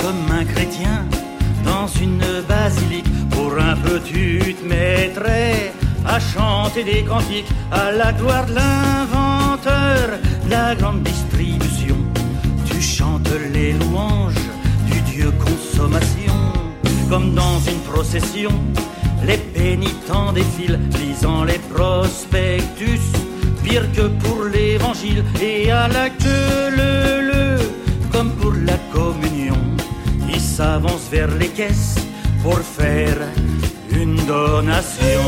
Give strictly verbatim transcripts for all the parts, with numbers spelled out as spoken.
comme un chrétien dans une basilique. Pour un peu tu te mettrais à chanter des cantiques à la gloire de l'inventeur de la grande distribution. Tu chantes les louanges du Dieu consommation. Comme dans une procession, les pénitents défilent, lisant les prospectus, pire que pour l'évangile. Et à la queue leu-leu, comme pour la communion, ils s'avancent vers les caisses pour faire une donation.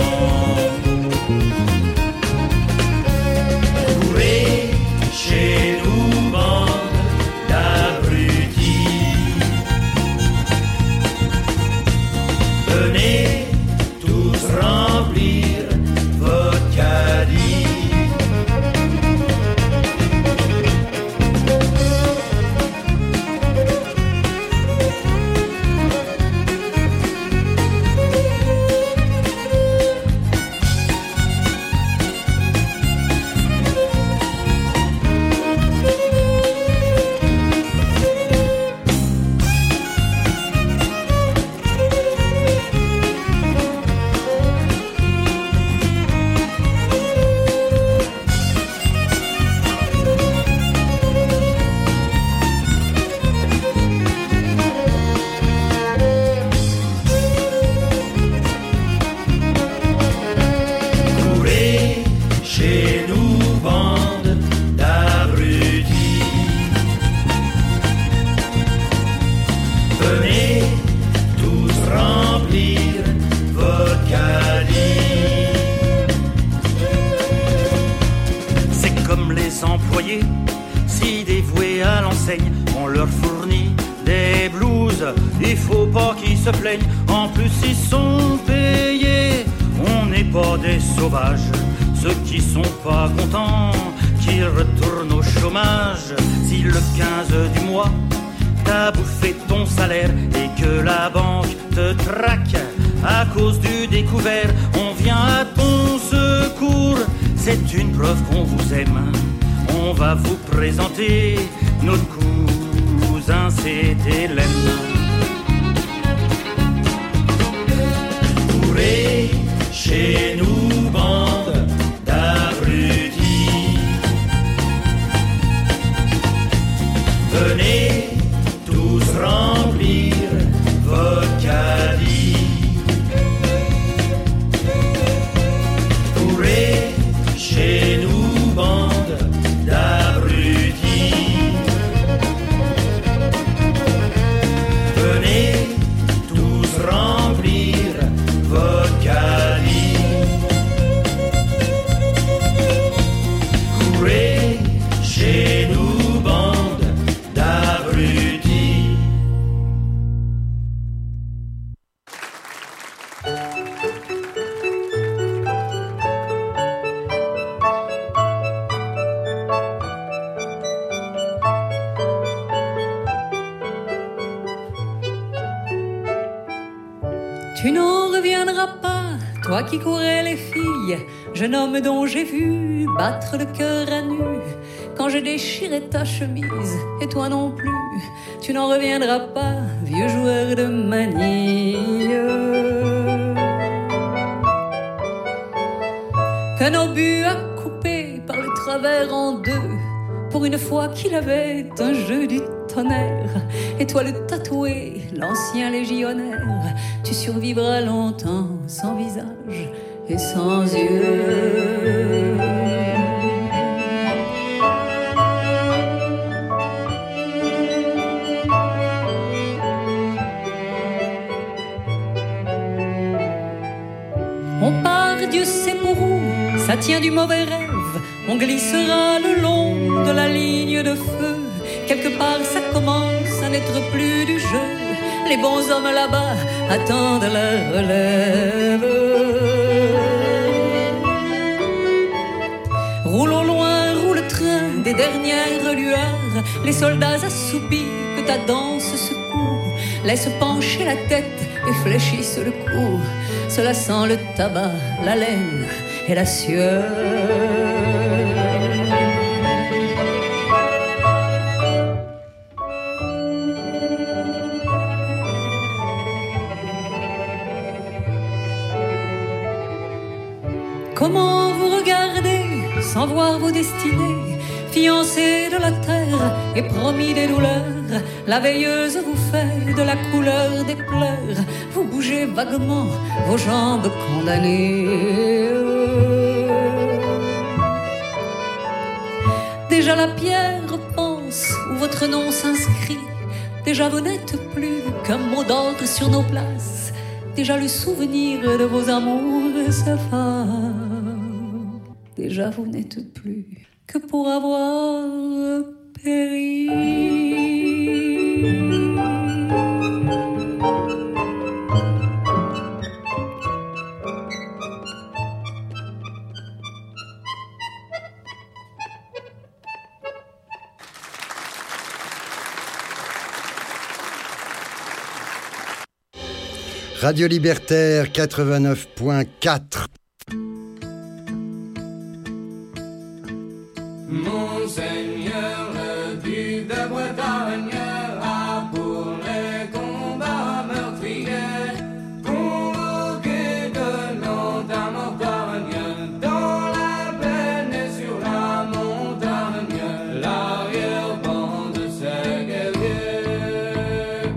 Courez chez nous, bande d'abrutis. Venez tous remplir votre caddie. Si dévoués à l'enseigne, on leur fournit des blouses. Il faut pas qu'ils se plaignent, en plus ils sont payés. On n'est pas des sauvages, ceux qui sont pas contents, qu'ils retournent au chômage. Si le quinze du mois, t'as bouffé ton salaire et que la banque te traque à cause du découvert, on vient à ton secours. C'est une preuve qu'on vous aime. On va vous présenter notre cousin, c'est Hélène. Courez chez nous, bande d'abrutis. Venez tous remplir votre caddie. Courez chez nous, bande d'abrutis. Venez tous remplir votre caddie. Courez chez nous, bande d'abrutis. Tu n'en reviendras pas, toi qui courais les filles, jeune homme dont j'ai vu battre le cœur à nu, quand je déchirais ta chemise, et toi non plus. Tu n'en reviendras pas, vieux joueur de manille. Qu'un obus a coupé par le travers en deux, pour une fois qu'il avait un jeu du tonnerre. Et toi le tatoué, l'ancien légionnaire, tu survivras longtemps sans visage et sans yeux. On part, Dieu sait pour où, ça tient du mauvais rêve. On glissera le long de la ligne de feu. Quelque part ça commence à n'être plus du jeu. Les bons hommes là-bas attendent la relève. Roule au loin, roule le train des dernières lueurs. Les soldats assoupis que ta danse secoue laissent pencher la tête et fléchissent le cou. Cela sent le tabac, la laine et la sueur. Comment vous regardez sans voir vos destinées, fiancés de la terre et promis des douleurs, la veilleuse vous fait de la couleur des pleurs, vous bougez vaguement vos jambes condamnées. Déjà la pierre pense où votre nom s'inscrit, déjà vous n'êtes plus qu'un mot d'ordre sur nos places, déjà le souvenir de vos amours s'efface, déjà vous n'êtes plus que pour avoir péri. Radio Libertaire quatre-vingt-neuf point quatre. Monseigneur le duc de Bretagne a pour les combats meurtriers convoqué de Nantes à Mortagne, dans la plaine et sur la montagne, l'arrière-ban de ses guerriers.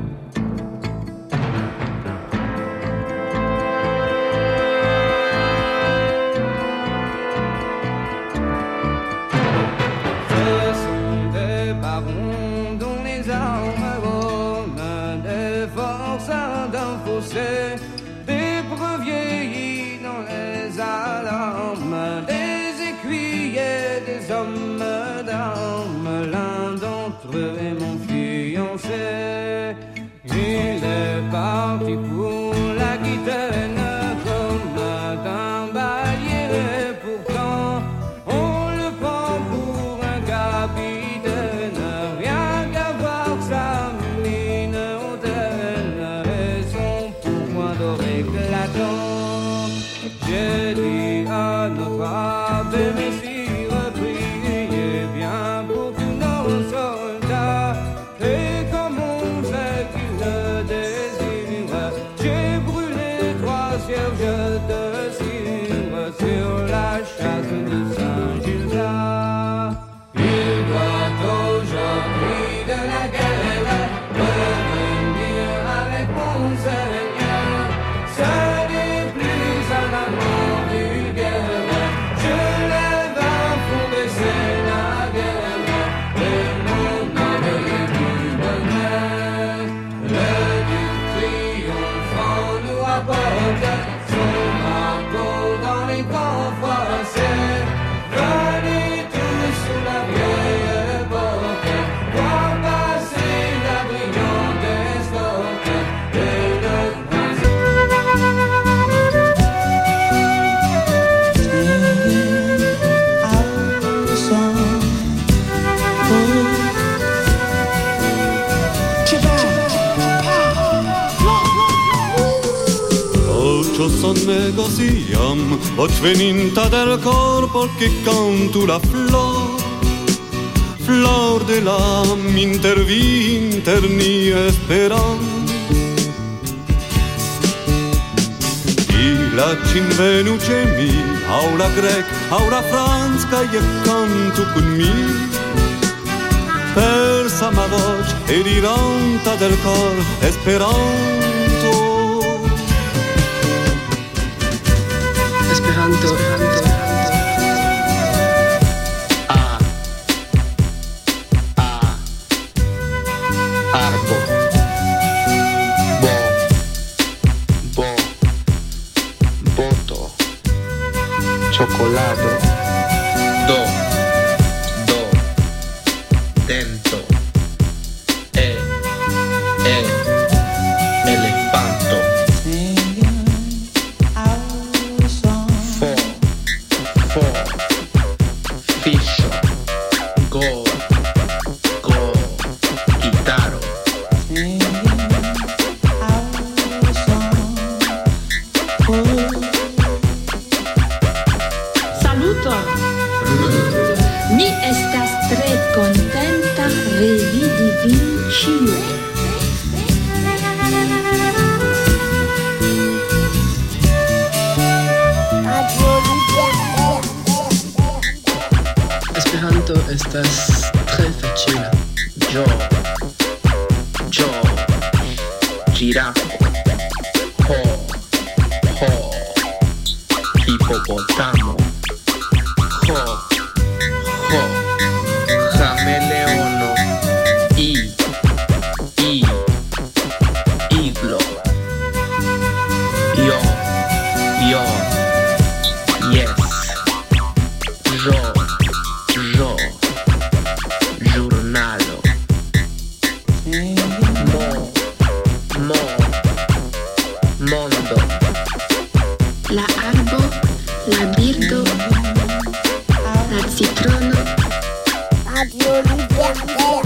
Ce sont des barons dont les armes romaines, des forçats d'un fossé, des preux vieillis dans les alarmes, des écuyers, des hommes d'armes. L'un d'entre eux est mon fiancé. Il est parti pour l'Aquitaine comme d'un baillier, et pourtant on le prend pour un capitaine. Rien qu'à voir sa mine hautaine et son pourpoint d'or éclatant. J'ai dit à notre abbé messire, priez bien pour tous nos soldats. Et comme on sait qu'il le désire, j'ai brûlé trois cierges de cire sur la chasse de Saint-Gildas. Il doit aujourd'hui de la guerre revenir avec Monseigneur. Ce n'est plus un amour vulgaire, je l'ai va fonder, c'est la guerre, et mon merveille du bonheur. Le duc triomphant nous apporte son marteau dans les grands froissés. Venez tous sous la vieille porte, voir passer la brillante escorte et le prince. Ocho negociam, och veninta del corpo che canto la flor, flor de l'âme intervinter ni esperam. I la cinvenuce mi, aula grec, aula franska, e canto con mi, persa ma voce e diranta del cor esperanto. Esperanto, Esperanto. A, a, arbo, bo, bo, boto, cioccolato, do, do, dento, e, e, elefanto. Fo, fiscio, go, go, chitarro. Saluto! Mi estas tre contenta revidi vin ĉiujn. Radio Libertaire. China, yo, yo, girafo, ho, ho, hipopótamo, ho, ho, cameleono, i, i, iglo, yo, yo, yes, yo, yo, giornalo, mo, mo, mondo, la arbo, la birdo, la citrono, Radio Libertaire.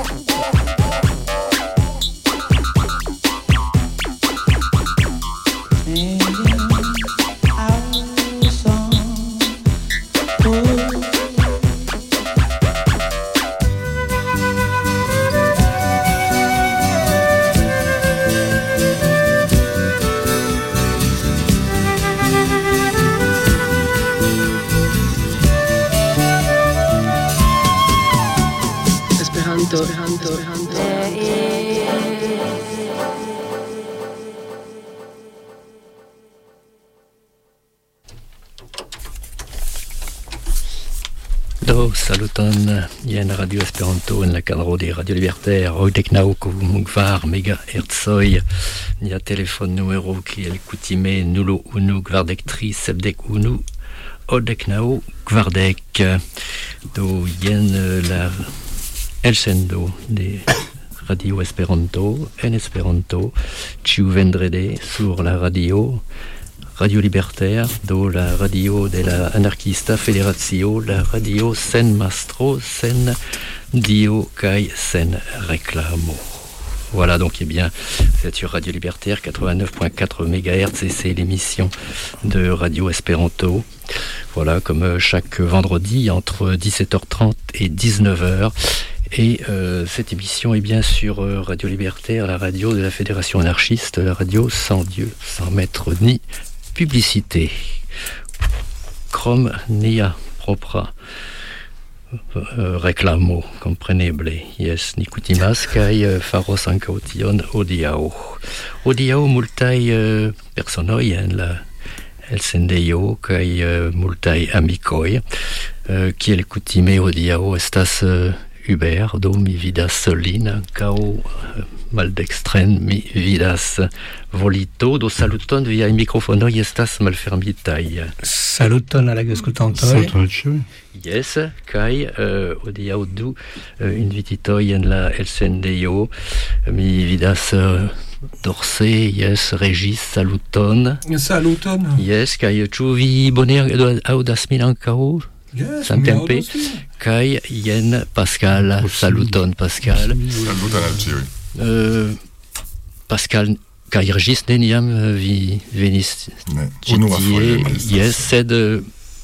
Esperanto, Esperanto, Esperanto. Do saluton, jen Radio Esperanto en la cadro de Radio Libertaire, oidek naŭ kun kvar megahertzoj, nia telefon numero kiel kutime nulo unu kvardek tri sepdek unu odek naŭ kvardek. Do jen la elsendo de Radio Esperanto en Esperanto ĉiu vendrede sur la radio Radio Libertaire, do la radio de la anarchista federatio, la radio sen mastro, sen dio kai sen réclamo. Voilà, donc eh bien, c'est sur Radio Libertaire quatre-vingt-neuf virgule quatre mégahertz et c'est l'émission de Radio Esperanto. Voilà, comme chaque vendredi entre dix-sept heures trente et dix-neuf heures. Et euh, cette émission est bien sur euh, Radio Libertaire, la radio de la Fédération anarchiste, la radio sans Dieu, sans maître ni publicité. Crom nia propra uh, reklamo, kompreneble. Yes, ni kutimas kaj uh, faros ankaŭ tion hodiaŭ. Hodiaŭ multaj uh, personoj en la elsendejo kaj uh, multaj amikoj, uh, kiel kutime hodiaŭ estas uh, Hubert, do mi vidas lin ankaŭ uh, maldextren mi vidas Volito, do saluton via microfonoj estas malfermitaj. Saluton al la aŭskultantoj. Saluton ĉiuj. Yes, kaj uh, hodiaŭ du uh, invititoj en la elsendejo. Mi vidas uh, Dorse, yes, Régis, saluton. Saluton. Yes, kaj ĉu vi bone aŭdas min ankaŭ? Yes, samtempe. Kaj jen Pascal, saluton Pascal. Saluton al ĉiuj. Uh, Pascal kaj Régis neniam uh, vi venis ĉi tie, jes, sed uh,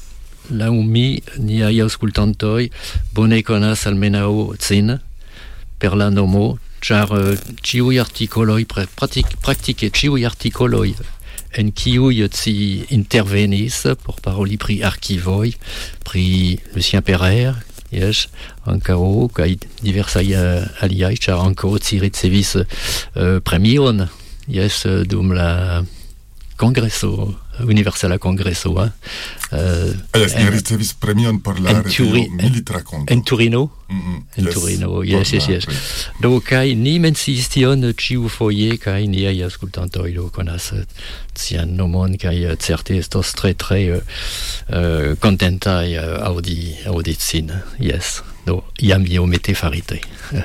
laŭ mi niaj aŭskultantoj bone konas almenaŭ cin per la nomo, ĉar uh, ĉiuj artikoloj, pratik, praktike ĉiuj artikoloj en kiuj ci intervenis por paroli pri arkivoj, pri Lucien Pereire, yes, ankaŭ kaj diversaj uh, aliaj, ĉar ankaŭ ci ricevis uh, premion, yes, dum la kongreso, universala kongreso, hein? Uh, yes, ni ricevis premion por la retejo Militrakonto. En Turino? Mm-hmm. En yes, Turino, yes, yes, yes. Do, kaj ni menciis tion ĉiufoje, kaj niaj aŭskultantoj do konas cian nomon, kaj certe estos tre, tre uh, uh, kontentaj uh, aŭdi, aŭdi cin, yes. Do, iam iomete farite.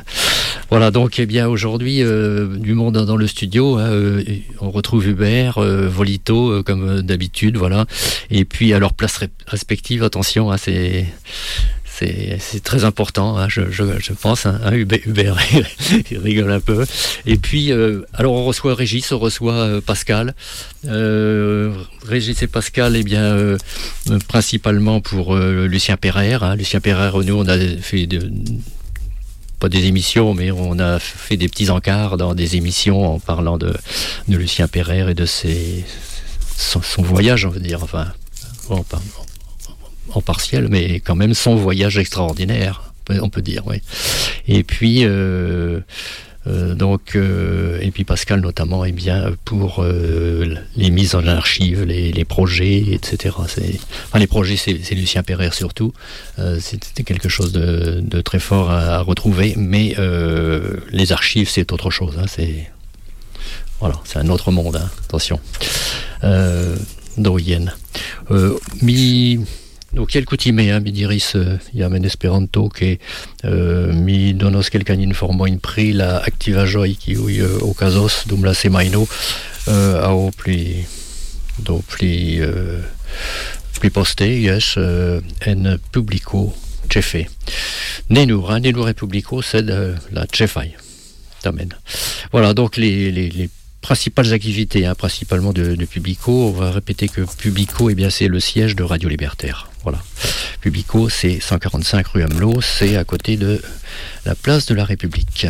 Voilà, donc, eh bien, aujourd'hui, euh, du monde dans le studio, hein, euh, on retrouve Hubert, euh, Volito, euh, comme d'habitude, voilà. Et puis, à leur place respective, attention, hein, c'est... C'est, c'est très important, hein, je, je, je pense. Hein, Hubert, Hubert il rigole un peu. Et puis, euh, alors on reçoit Régis, on reçoit euh, Pascal. Euh, Régis et Pascal, eh bien, euh, principalement pour euh, Lucien Pereire. Hein. Lucien Pereire, nous, on a fait de, pas des émissions, mais on a fait des petits encarts dans des émissions en parlant de, de Lucien Pereire et de ses, son, son voyage, on veut dire. Enfin, bon, pardon. En partiel, mais quand même son voyage extraordinaire, on peut dire, oui. Et puis euh, euh, donc euh, et puis Pascal notamment, eh bien pour euh, les mises en archive, les, les projets, et cetera. C'est, enfin les projets, c'est, c'est Lucien Perrer surtout. Euh, c'était quelque chose de, de très fort à, à retrouver, mais euh, les archives, c'est autre chose. Hein, c'est voilà, c'est un autre monde. Hein, attention. Euh, Doyen. Euh, mi Donc, il kutime, hein, mi diris, uh, jamen Esperanto, ke uh, mi donos kelkan informojn pri la aktivaĵoj kiuj uh, okazos dum la semajno uh, aŭ pli do pli uh, pli poste, jes, uh, en publiko ĉefe. Ne nur, hein, ne nur en publiko, sed uh, la ĉefaj. Tamen. Voilà, donc les, les, les principales activités, hein, principalement de, de Publico. On va répéter que Publico, eh bien, c'est le siège de Radio Libertaire. Voilà. Publico, c'est cent quarante-cinq rue Amelot, c'est à côté de la place de la République.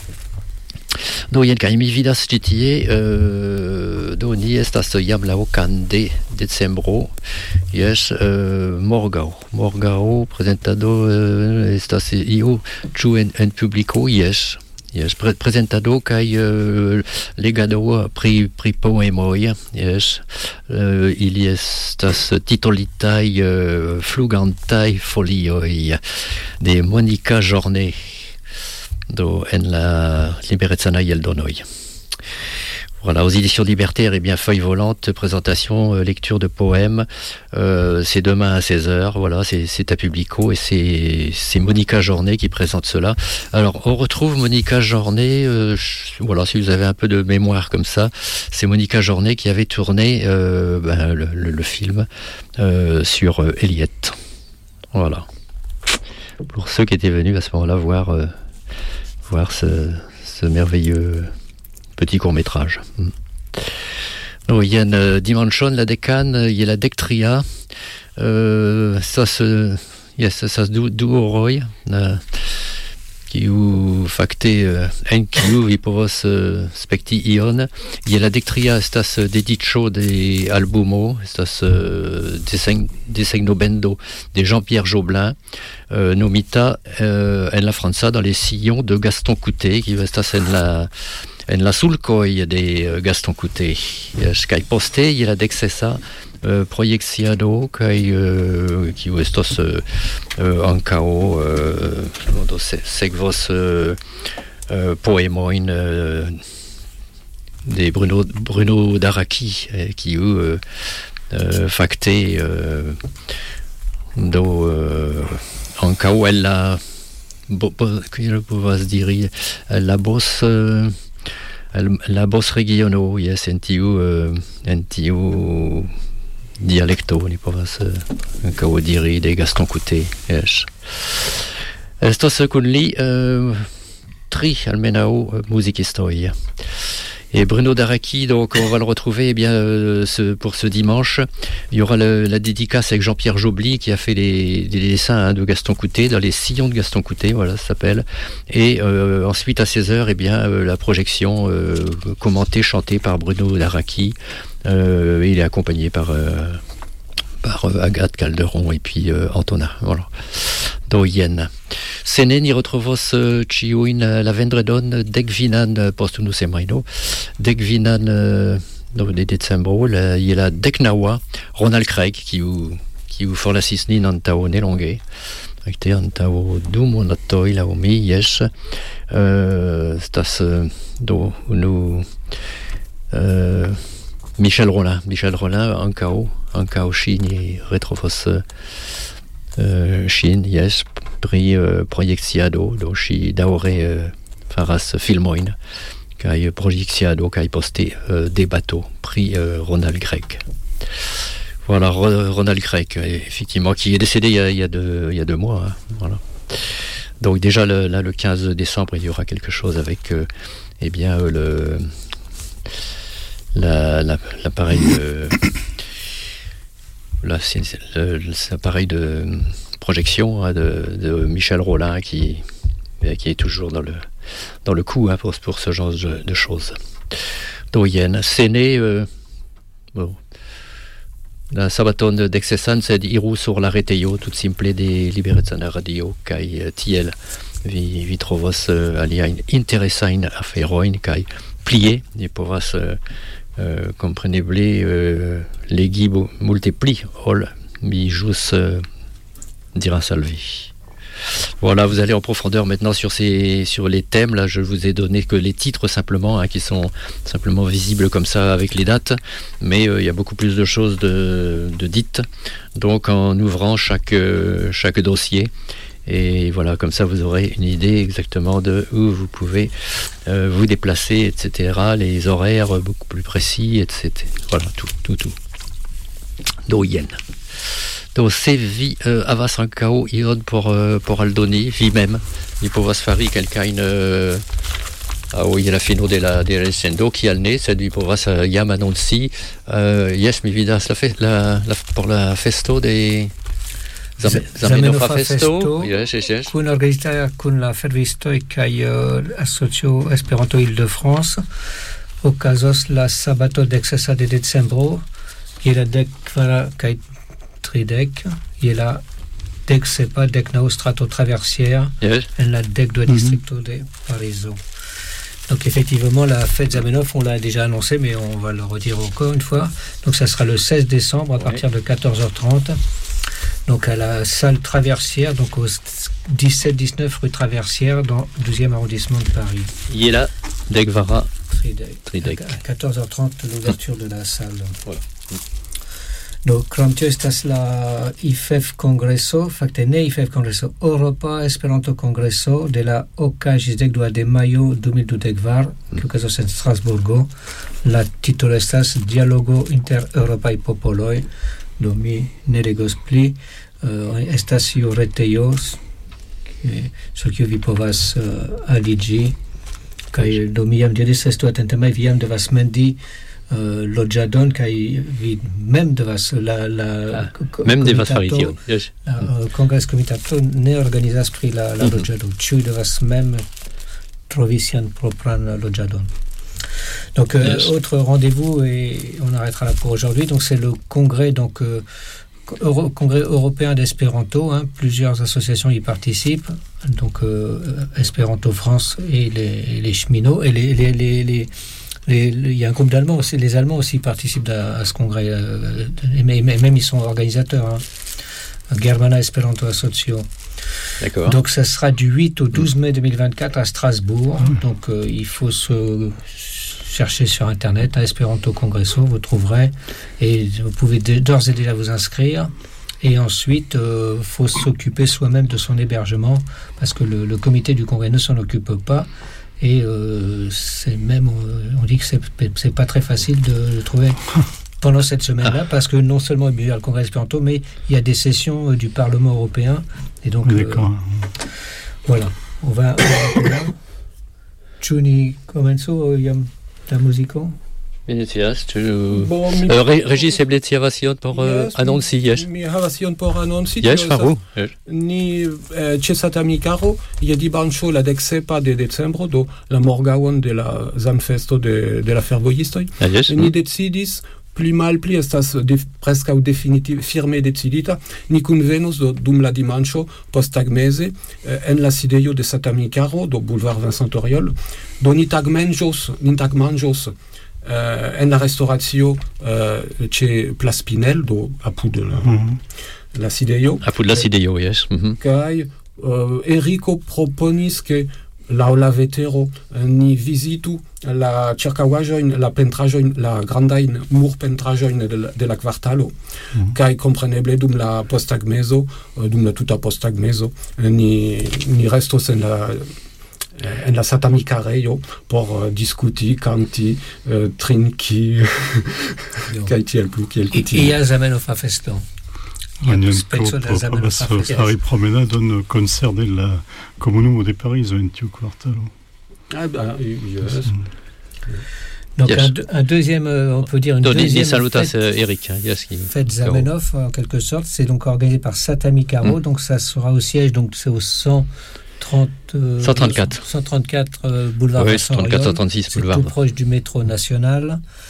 Do jen kaj mi vidas ĉi tie, uh, do ni estas jam la okan de decembro, jes, uh, morgaŭ, morgaŭ prezentado uh, estas io ĉu en, en Publico, jes. Yes, pre- presentado kaj uh, legado pri pri poemoj, yes, uh, ili estas titolitaj uh, flugantaj folioj de Monika Jornet do en la liberecanaj eldonoj. Voilà, aux éditions Libertaires, eh bien, feuille volante, présentation, euh, lecture de poèmes, euh, c'est demain à seize heures, voilà, c'est, c'est à Publico, et c'est, c'est Monika Jornet qui présente cela. Alors, on retrouve Monika Jornet, euh, voilà, si vous avez un peu de mémoire comme ça, c'est Monika Jornet qui avait tourné euh, ben, le, le, le film euh, sur euh, Eliot. Voilà. Pour ceux qui étaient venus à ce moment-là voir, euh, voir ce, ce merveilleux petit court-métrage. Il y a une dimension, la décane, il y a la dectria, euh, ça se, yes, ça se duoroi, qui ou facté en qui vi povos spekti ion. Il y a la dectria estas dediĉo de albumo, estas desegno bendo de Jean-Pierre Joblin, euh, nomita euh, en la França dans les sillons de Gaston Coutet, qui estas en la en la sulkoj de Gaston Coutet. Kaj poste il y a la dexesa uh, projekciado kaj uh, kiu estos uh, uh, ankaŭ uh, do se, sekvos uh, uh, poemojn uh, de Bruno Bruno Daraki uh, kiu uh, uh, fakte uh, do uh, ankaŭ el la bo, bo, kiel povas diri la bos uh, la bos regiono, yes, en tiu uh, en tiu dialecto ni povas uh, ankaŭ diri de Gaston Coutet, yes. Estos kun li uh, tri almenaŭ uh, muzikistoj. Et Bruno Daraki, donc on va le retrouver eh bien, euh, ce, pour ce dimanche. Il y aura le, la dédicace avec Jean-Pierre Jobly qui a fait les, les dessins hein, de Gaston Coutet, dans les sillons de Gaston Coutet, voilà, ça s'appelle. Et euh, ensuite à seize heures, eh bien, euh, la projection euh, commentée, chantée par Bruno Daraki. Euh, il est accompagné par, euh, par euh, Agathe Calderon et puis euh, Antonin. Voilà. Doyen. Sene ni retrovos ĉiujn uh, la vendredon dekvinan uh, post unu semajno, dekvinan uh, de decembro, la, je la deknaŭa Ronald Craig, kiu kiu forlasis nin antaŭ nelonge, rekte antaŭ du monatoj laŭ mi, jes. Uh, estas uh, do unu uh, Michel Rollin, Michel Rollin ankaŭ ankaŭ ŝi ni retrovos uh, Uh, Shin, yes, pri uh, projekciado, do ŝi daŭre uh, faras filmojn kaj projekciado kaj poste uh, debato pri uh, Ronald Craig. Voilà, Ro- Ronald Craig, effectivement, qui est décédé il y a, il y a, deux, il y a deux mois. Hein, voilà. Donc déjà le, là, le quinze décembre, il y aura quelque chose avec euh, eh bien, euh, le, la, la, l'appareil de... Là, c'est, c'est, le, c'est l'appareil de projection hein, de, de Michel Rollin qui, qui est toujours dans le, dans le coup hein, pour, pour ce genre de, de choses. Doyen, c'est né euh, bon, la sabaton d'excesan, c'est iru sur la retejo, tout simple de Liberecana Radio, kai tiel vi, vi trovas uh, aliajn interesajn aferojn kaj plie ni povas uh, uh, kompreneble uh, legi multe pli ol mi ĵus uh, diras al vi. Voilà, vous allez en profondeur maintenant sur ces, sur les thèmes. Là, je vous ai donné que les titres simplement, hein, qui sont simplement visibles comme ça avec les dates, mais euh, il y a beaucoup plus de choses de, de dites. Donc, en ouvrant chaque euh, chaque dossier, et voilà, comme ça, vous aurez une idée exactement de où vous pouvez euh, vous déplacer, et cetera. Les horaires beaucoup plus précis, et cetera. Voilà, tout, tout, tout. Do yen. Do se vi uh, havas ankaŭ ion por uh, por aldoni vi mem, vi povas fari kelkajn uh, aŭ je la fino de la de la elsendo kial ne, sed vi povas uh, jam anonci uh, jes mi vidas la, fe, la, la por la festo de Zam, Zamenhofa festo, yes, yes, yes. Kun organizita kun la fervistoj kaj uh, asocio Esperanto Île-de-France okazos la sabato deksesa de decembro je la dekkvara kaj tridek, je la dek sepa dek naŭ strato traversière yes. En la dek dua mm-hmm. districto de Parizo. Donc effectivement la fête Zamenhof on l'a déjà annoncé mais on va le redire encore une fois. Donc ça sera le seize décembre à ouais. partir de quatorze heures trente. Donc à la salle Traversière, donc au dix-sept dix-neuf rue Traversière dans le douzième arrondissement de Paris. Il est là, dek vara tridek. À quatorze heures trente l'ouverture de la salle. Voilà. Do krom tio estas la I F E F kongreso, fakte ne I F E F kongreso, Europa Esperanto kongreso de la oka ĝis dekdua de majo du mil dudek kvar, kiu okazos en Strasburgo. La titolo estas Dialogo inter eŭropaj popoloj. Do mi ne legos pli. Uh, estas iu retejo sur kiu vi povas uh, aliĝi. Kaj do mi jam diris estu atentema, vi jam devas mendi Uh, loĝadon kaj vi mem devas la la ah, mem devas fari tion. Yes. La uh, kongreskomitato ne organizas pri la la mm-hmm. loĝado. Ĉiuj devas mem trovi sian propran loĝadon. Donc euh, yes. Autre rendez-vous et on arrêtera là pour aujourd'hui. Donc c'est le congrès donc euh, Euro, congrès européen d'espéranto, hein, plusieurs associations y participent. Donc euh, Espéranto France et les les cheminots et les les les, les Les, les, il y a un groupe d'Allemands aussi, les Allemands aussi participent à, à ce congrès, euh, et même, même ils sont organisateurs. Hein. Germana Esperanto Asocio. D'accord. Donc ça sera du huit au douze mai deux mille vingt-quatre à Strasbourg. Mmh. Donc euh, il faut se chercher sur internet, à Esperanto Congresso, vous trouverez, et vous pouvez d'ores et déjà vous inscrire. Et ensuite, il euh, faut s'occuper soi-même de son hébergement, parce que le, le comité du congrès ne s'en occupe pas. Et euh, c'est même, on dit que c'est, c'est pas très facile de le trouver pendant cette semaine-là, ah. parce que non seulement il y a le congrès Esperanto, mais il y a des sessions euh, du Parlement européen. Et donc, euh, voilà. On va. Chuni comenzo iam la muziko. Venetias, tu bon, mi... uh, Regis ebletia vasion por yes, uh, annonci, yes. Mi havas ion por annonci. Yes, faru. Ni eh, ĉe Satamikaro je dimanĉo la deksepa de decembro do la morgaŭon de la Zamfesto de de la fervojistoj. Ah, yes. Ni decidis pli malpli estas de, preskaŭ definitive firme decidita, ni kunvenos do, dum la dimanĉo posttagmeze eh, en la sidejo de Satamikaro do Boulevard Vincent Auriol. Do ni tagmanĝos, ni tagmanĝos Uh, en la restauratio uh, c'è Place Pinel do apud la, mm-hmm. la sidejo apud la sidejo, yes. Mm-hmm. Kaj uh, Enrico proponis ke laŭ la vetero uh, ni vizitu la ĉirkaŭaĵojn, la pentraĵojn, la grandajn murpentraĵojn de la, de la kvartalo. Mm-hmm. Kaj kompreneble dum la posttagmezo, uh, dum la tuta posttagmezo, uh, ni ni restos en la en la Satamikarejo por uh, diskuti, kanti, uh, trinki kaj tiel plu kiel kutime. I ja Zamenhofa festo. Speco da Zamenhofa festo. Fari promenadon concert de la Komunumo de Parizo en tiu kvartalo. Ah bah, yes. Donc yes. un, un deuxième, euh, on peut dire une donc, deuxième salutas, fête, euh, Eric, hein, yes, qui... fête Zamenhof en quelque sorte. C'est donc organisé par Satamikaro, mm. donc ça sera au siège, donc c'est au cent trente, euh, cent trente-quatre cent trente-quatre euh, boulevard oui, Vincent cent trente-quatre, Auriol. cent trente-six c'est boulevard. tout proche du métro national.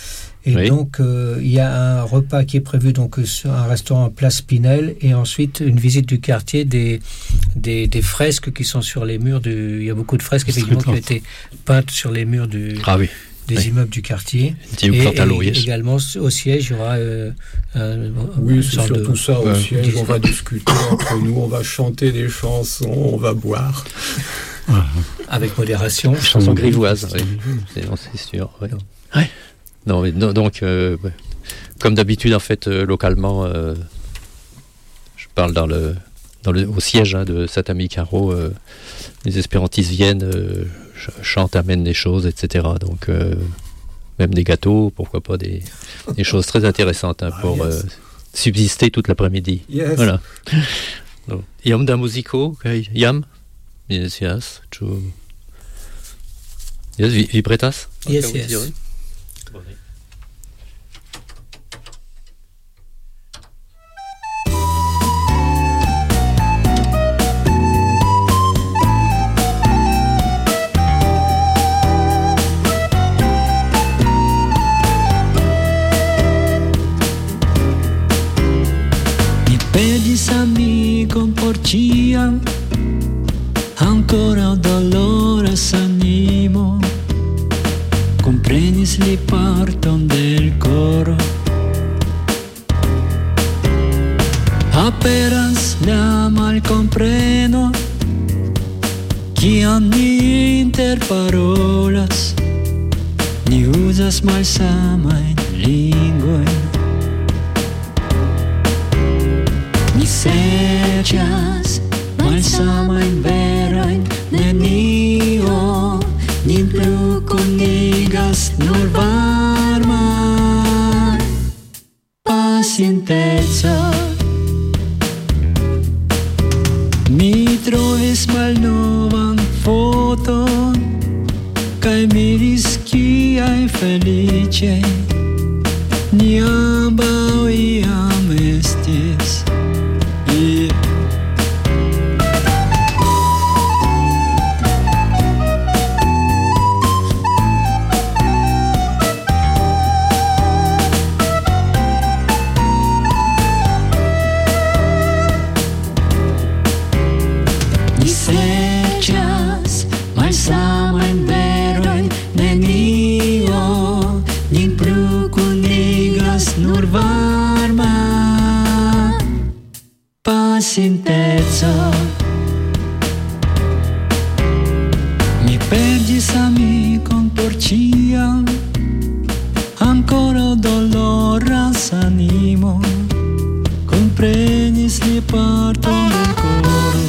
Et oui. donc, euh, il y a un repas qui est prévu donc, sur un restaurant Place Pinel et ensuite une visite du quartier, des, des, des fresques qui sont sur les murs. Du, il y a beaucoup de fresques effectivement qui ont été peintes sur les murs du, ah, oui. des oui. immeubles du quartier. Et, et, et également au siège, il y aura euh, un, oui, c'est surtout de, de, ça au ouais. siège. On va discuter entre nous, on va chanter des chansons, on va boire. Avec modération. Des chansons grivoises, oui. c'est, c'est sûr. Oui. Ouais. Non, mais, non, donc, euh, comme d'habitude, en fait, euh, localement, euh, je parle dans le, dans le, au siège hein, de Saint-Ami Caro, euh, les espérantistes viennent, euh, chantent, amènent des choses, et cetera. Donc, euh, même des gâteaux, pourquoi pas des, des choses très intéressantes hein, pour ah, yes. euh, subsister toute l'après-midi. Yes. Voilà. Donc, Iam da musico, Iam? Yes, yes. Tu... Yes, vi, vibretas? Yes, okay, yes. Portiam ancora dolore s'animo, comprenis li parton del coro, aperas la malcompreno, kiam ni interparolas, ni uzas malsamajn lingvojn. Ni serĉas malsamajn verojn, nenio nin plu kunigas, nur varma pasinteco. Mi trovis malnovan foton kaj miris kiaj feliĉaj ni ambaŭ iam estis. Pasinteco. Mi perdis amikon por ĉiam, ancora doloras animo, komprenis li parton del koro.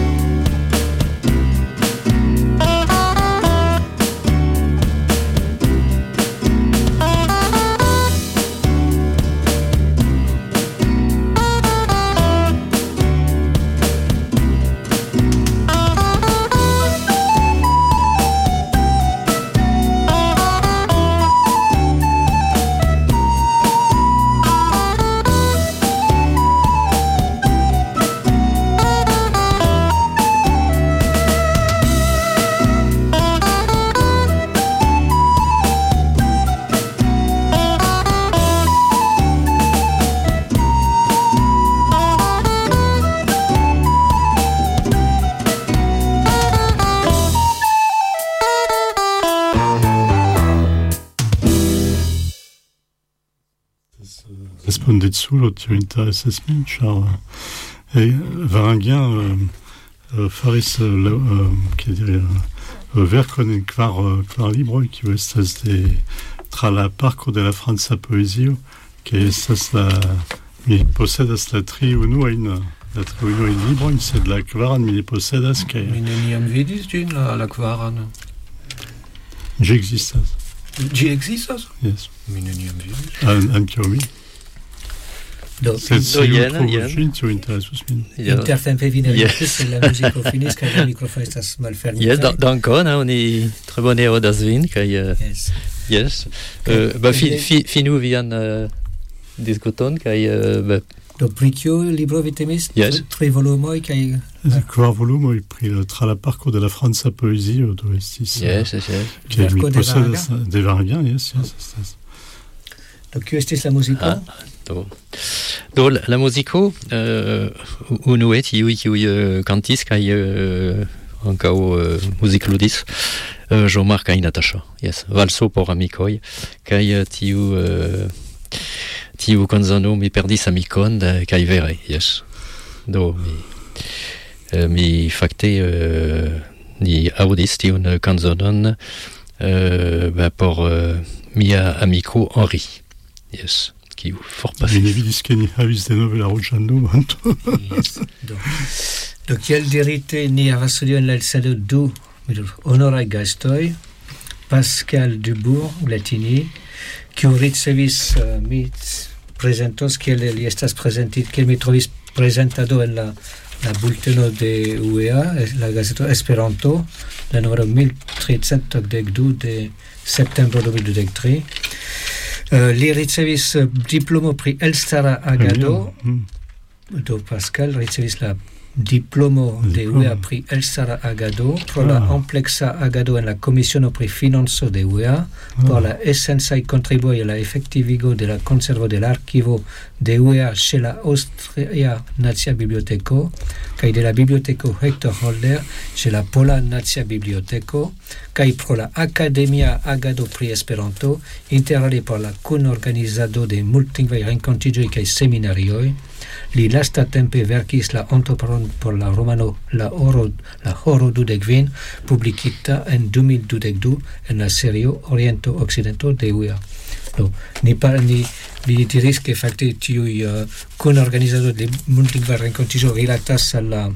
Respondețul tio interesas min, ĉar Varenguien uh, faris uh, uh, que dire uh, verkon en kvar uh, kvar libroj, kiu estas de tra la parko de la franca poezio, ke estas la mi posedas la tri unuajn la tri unuajn librojn, sed la kvaran mi ne posedas kaj mi neniam vidis ĝin la, la kvaran. Ĝi ekzistas. Ĝi ekzistas? Yes. Mi neniam vidis. An, ankaŭ mi. Do, se se jen, jen. Tio interesus min. Intertempe vi ne rimarkis, ke la muziko finis kaj la mikrofono estas malfermita. Yes, dankon, oni tre bone aŭdas vin kaj yes. Yes. Uh, ba fi, fi, finu vian uh, diskuton kaj uh, ba do pri kiu libro vi temis? Yes. Tri volumoj kaj kvar volumoj pri la tra la parko de la franca poezio do estis. Yes, yes, yes. Ke mi posedas de Varenguien, yes, yes, estas. Donc, qui est la musique? Ah, do. Do, la, la musico, euh, unuet, iui, iui, uh, cantis, kai, uh, ancao, uh, music ludis, uh, jo marca in Natasha, yes, valso por amicoi, kai uh, tiu, uh, tiu canzono mi perdis amicon, uh, kai vere, yes. Do, mi, uh, mi facte, uh, ni audis tiun canzonon, uh, bah, por uh, mia amico Henri, yes. Qui fort pas fait. Yes. Donc, donc quel dirite ni avasulion l'alsado du honorai gastoi Pascal Dubourg latini qui ricevis uh, mi presentos kiel li estas presentit kiel mi trovis presentado en la la bulletino de U E A, la gazeto Esperanto, la numero mille trois cent trente-deux de septembre deux mille vingt-trois. Uh, li ricevis uh, diplomo pri Elstara Agado, mm. do Pascal ricevis la diplomo de U E A pri Elstara Agado, pro ah. la amplexa agado en la Komisiono pri Financo de U E A, ah. por la esencaj kontribuoj a la efektivigo de la konservo de l'arkivo de U E A ĉe la Aŭstria Nacia Biblioteko kaj de la Biblioteko Hector Holder ĉe la Pola Nacia Biblioteko, kaj pro la Akademia Agado pri Esperanto, interalie por la kunorganizado de multlingvaj renkontiĝoj kaj seminarioj. Li lastatempe verkis la antaŭparolon por la romano La Horo, la Horo dudek kvin, publikita en deux mille douze en la serio Oriento Okcidento de U E A. No, ni, par, ni, ni diris ke fakte tiuj uh, kunorganizado de multlingvaj renkontiĝoj rilatas al la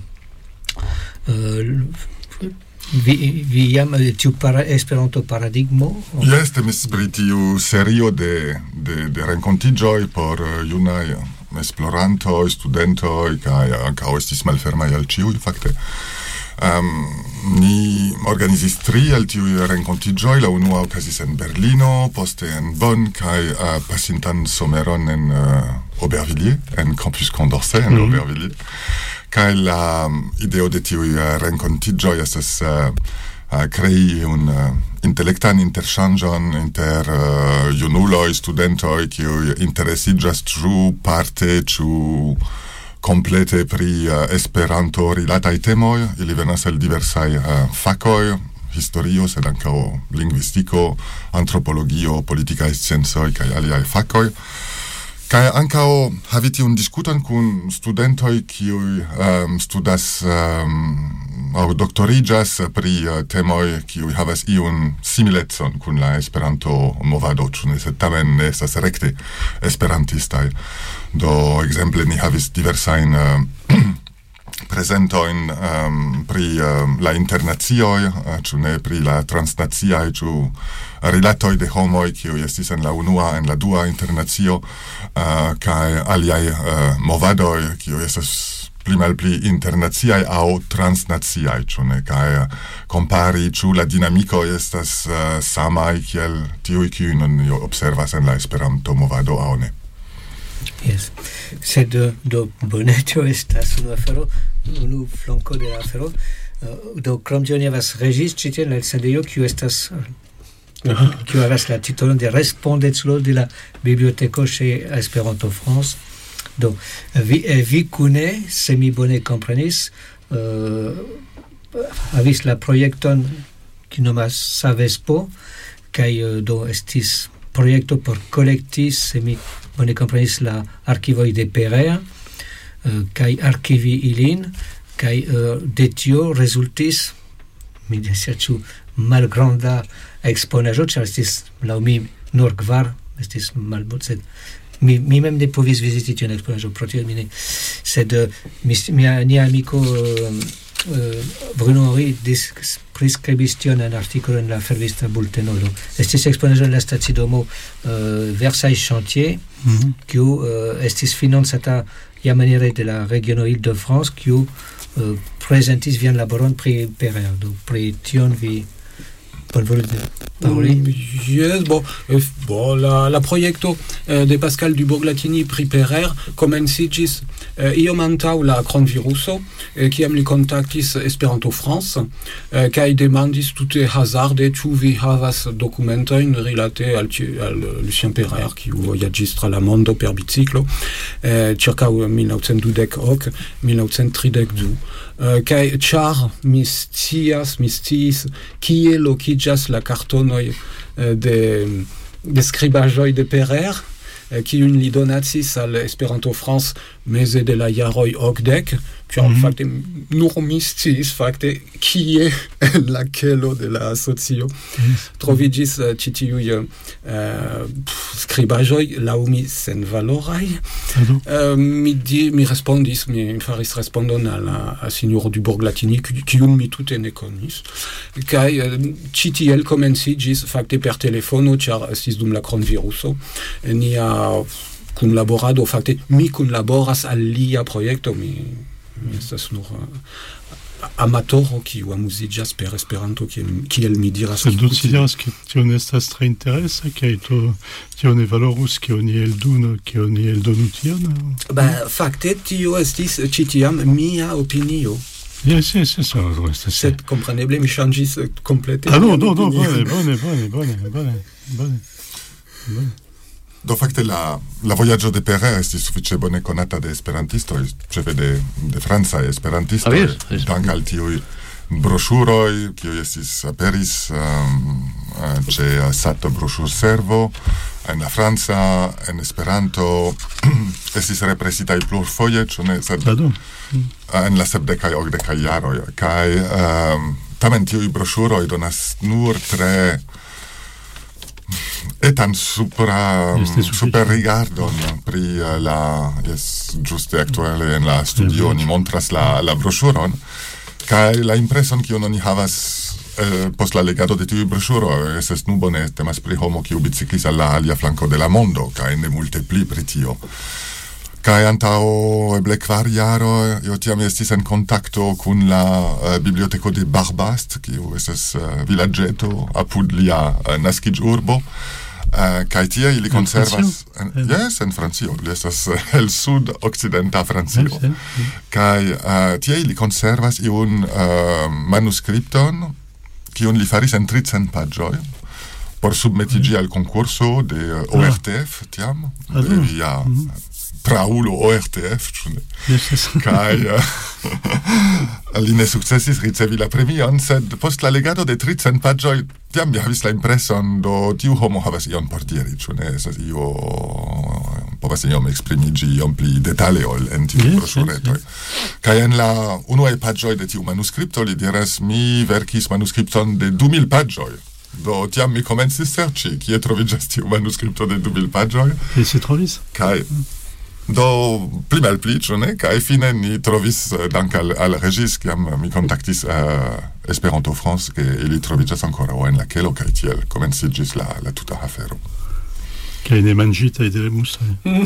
uh, vi, vi jam tiu para Esperanto paradigmo? Yes, temis pri tiu serio de, de, de renkontiĝoj por uh, junaj esplorantoj, studentoj kaj ankaŭ estis malfermaj al ĉiuj fakte. Um, ni organizis tri el tiuj renkontiĝoj, la unua okazis en Berlino, poste en Bonn kaj uh, pasintan someron en uh, Aubervilliers, en Campus Condorcet en mm. Aubervilliers. Kaj la um, ideo de tiuj uh, renkontiĝoj estas uh, uh, krei un uh, intelektan interŝanĝon inter uh, junuloj, studentoj, kiuj interesiĝas ĉu parte, ĉu complete pri uh, Esperanto rilataj temoj. Ili venas el diversaj uh, fakoj, historio, sed ankaŭ lingvistiko, antropologio, politikaj sciencoj kaj aliaj fakoj. Kaj ankaŭ havi tiun diskuton kun studentoj kiuj um, studas um, aŭ doktoriĝas pri uh, temoj kiuj havas iun similecon kun la Esperanto-movado, ĉu ne, sed tamen ne estas rekte esperantistaj. Do ekzemple ni havis diversajn uh, prezentojn um, pri uh, la internacioj, uh, ĉu ne pri la transnaciaj, ĉu rilatoj de homoj kiuj estis en la unua, en la dua internacio, uh, kaj aliaj uh, movadoj kiuj estas pli malpli internaciaj aŭ transnaciaj, ĉu ne, kaj uh, kompari ĉu la dinamiko estas uh, samaj kiel tiuj kiuj nun observas en la Esperanto-movado aŭ ne. Yes. Sed do, do boneto estas unu afero, unu flanko de la afero. Uh, do krom tio ni havas regis ĉi tie en la elsendejo, kiu estas kiu havas la titolon de respondeculo de la biblioteko ĉe Esperanto France. Do vi, vi kune, se mi bone komprenis, uh, havis la projekton kiu nomas Savespo, kaj uh, do estis projekto por kolekti, se mi bone komprenis, la arkivoj de Pereire, uh, kaj arkivi ilin, kaj uh, de tio rezultis, mi deserĉu malgranda eksponaĵo, ĉar estis laŭ mi nur kvar, estis malmulte, sed mi, mi mem ne povis viziti tiun eksponaĵo, pro tio mi ne, sed uh, mi, mia, mia amiko uh, uh, Bruno Henri priskribis tion en artikolo en la fervista bulteno. Estis eksponaĵo en la stacidomo uh, Versailles Chantier, mm-hmm. kiu uh, estis financata iamaniere de la regiono Île-de-France, kiu uh, prezentis vian laboron pri Pereire. Do pri tion vi paroli? Yes, bon, bon la, la projekto eh, de Pascal Dubourg-Latini pri Pereire komenciĝis Uh, io mantau la cronviruso, uh, kiam li kontaktis Esperanto France, uh, kaj demandis tute hazarde, ĉu vi havas dokumentojn rilate al, al Lucien Perrer, kiu vojaĝis tra la mondo per biciklo, uh, ĉirkaŭ mil naŭcent dudek ok, mil naŭcent tridek du. Uh, kaj ĉar mi scias, mi sciis, kie lokiĝas la kartonoj uh, de, de skribaĵoj de Perrer, kiun li donacis al Esperanto France meze de la jaroj okdek, ĉar mm-hmm. fakte nur mi sciis fakte kie la kelo de la asocio yes. troviĝis uh, ĉi tiuj uh, skribaĵoj laŭ mi senvaloraj. Uh, mi, di, mi respondis, mi faris respondon al la sinjoro Dubourg-Latini, kiun mi tute ne konis, kaj uh, ĉi tiel komenciĝis fakte per telefono, ĉar estis dum la kronviruso, nia kunlaborado, fakte mi kunlaboras al lia projekto, mi, mi estas nur uh, amatoro kiu amuziĝas per Esperanto, kiel, kiel mi diras. Sed do ci diras ke tion estas tre interesa, kaj to tio ne valorus ke oni eldonu, ke oni eldonu tion? Ba, fakte tio estis ĉi tiam mia opinio. Yes, yes, yes, yes. Sed kompreneble mi ŝanĝis komplete. Ah non, non, non, bone, bone, bone, bone, bone, bone, bone. Do fakte la, la vojaĝo de Perrer estis sufiĉe bone konata de esperantistoj, ĉefe de, de francaj esperantistoj, ah, yes, yes. dank al tiuj broŝuroj, kiuj estis aperis um, ĉe Sato broŝurservo, en la franca, en Esperanto, estis represitaj plurfoje, ĉu ne? Sed en la sepdekaj, okdekaj jaroj. Kaj um, tamen tiuj broŝuroj donas nur tre etan supra super rigardon pri uh, la yes, giuste actuale en la studio ni montras la la broŝuron kaj la impreson kiun oni havas eh, post la legado de tiu broŝuro estas nu bone temas pri homo kiu biciklis al la alia flanko de la mondo kaj ne multe pli pri tio. Kaj antaŭ eble kvar jaroj io tiam estis en kontakto kun la uh, biblioteko de Barbast, kiu estas uh, vilaĝeto apud lia uh, naskiĝurbo. Uh, kaj tie ili konservas en, yes, en Francio, li estas uh, el sud-okcidenta Francio. Kaj uh, tie ili konservas iun uh, manuskripton, kiun li faris en tricent paĝoj, por submetiĝi al konkurso de uh, O R T F tiam, de via praulo O R T F, ĉu ne? Kaj li ne sukcesis ricevi la premion, sed post la legado de tricent paĝoj tiam mi havis la impreson, do tiu homo havas ion por diri, ĉu ne? Estas io povas iom esprimiĝi iom pli detale ol en tiu broŝuretoj. Kaj en la unuaj paĝoj de tiu manuskripto li diras: mi verkis manuskripton de du mil paĝoj. Do tiam mi komencis serĉi, kie troviĝas tiu manuskripto de du mil paĝoj. Kaj se trovis? Kaj do pli malpli, ĉu ne? Kaj fine ni trovis, dank al, al Regis, kiam mi kontaktis uh, Esperanto France, ke ili troviĝas ankoraŭ en la kelo, kaj tiel komenciĝis la, la tuta afero. Kaj ne manĝitaj de musoj.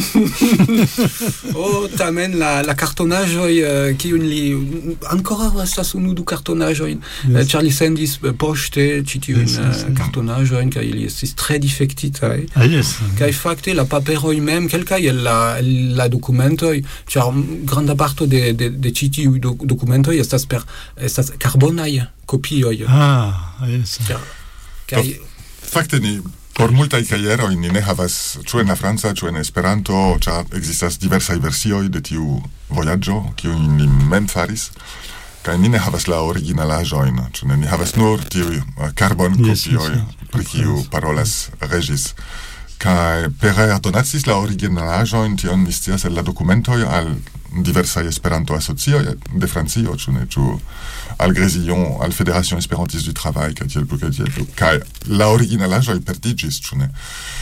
Oh, tamen la, la kartonaĵoj, uh, kiun li ankoraŭ estas unu du kartonaĵojn, yes. Ĉar li sendis poŝte ĉi tiujn yes, yes, yes. kartonaĵojn, kaj ili estis tre difektitaj. Ah, yes. Kaj fakte la paperoj mem, kelkaj el la, la dokumentoj, ĉar granda parto de, de, de ĉi tiuj do, dokumentoj estas per estas karbonaj kopioj. Ah, yes. Ĉar, kaj fakte ni por multaj kajeroj ni ne havas, ĉu en la franca, ĉu en Esperanto, ĉar ekzistas diversaj versioj de tiu vojaĝo, kiujn ni mem faris, kaj ni ne havas la originalaĵojn, ĉu ne? Ni havas nur tiuj karbonkopioj, pri kiu parolas Regis. Kaj Perrer donacis la originalaĵojn, tion ni scias el la dokumentoj, al diversaj Esperanto-asocioj de Francio, ĉu ne? Ĉu al Grésillon, al Fédération Espérantiste du Travail, kaj tiel plu, kaj tiel plu. Kaj la originalaĵoj perdiĝis, ĉu ne?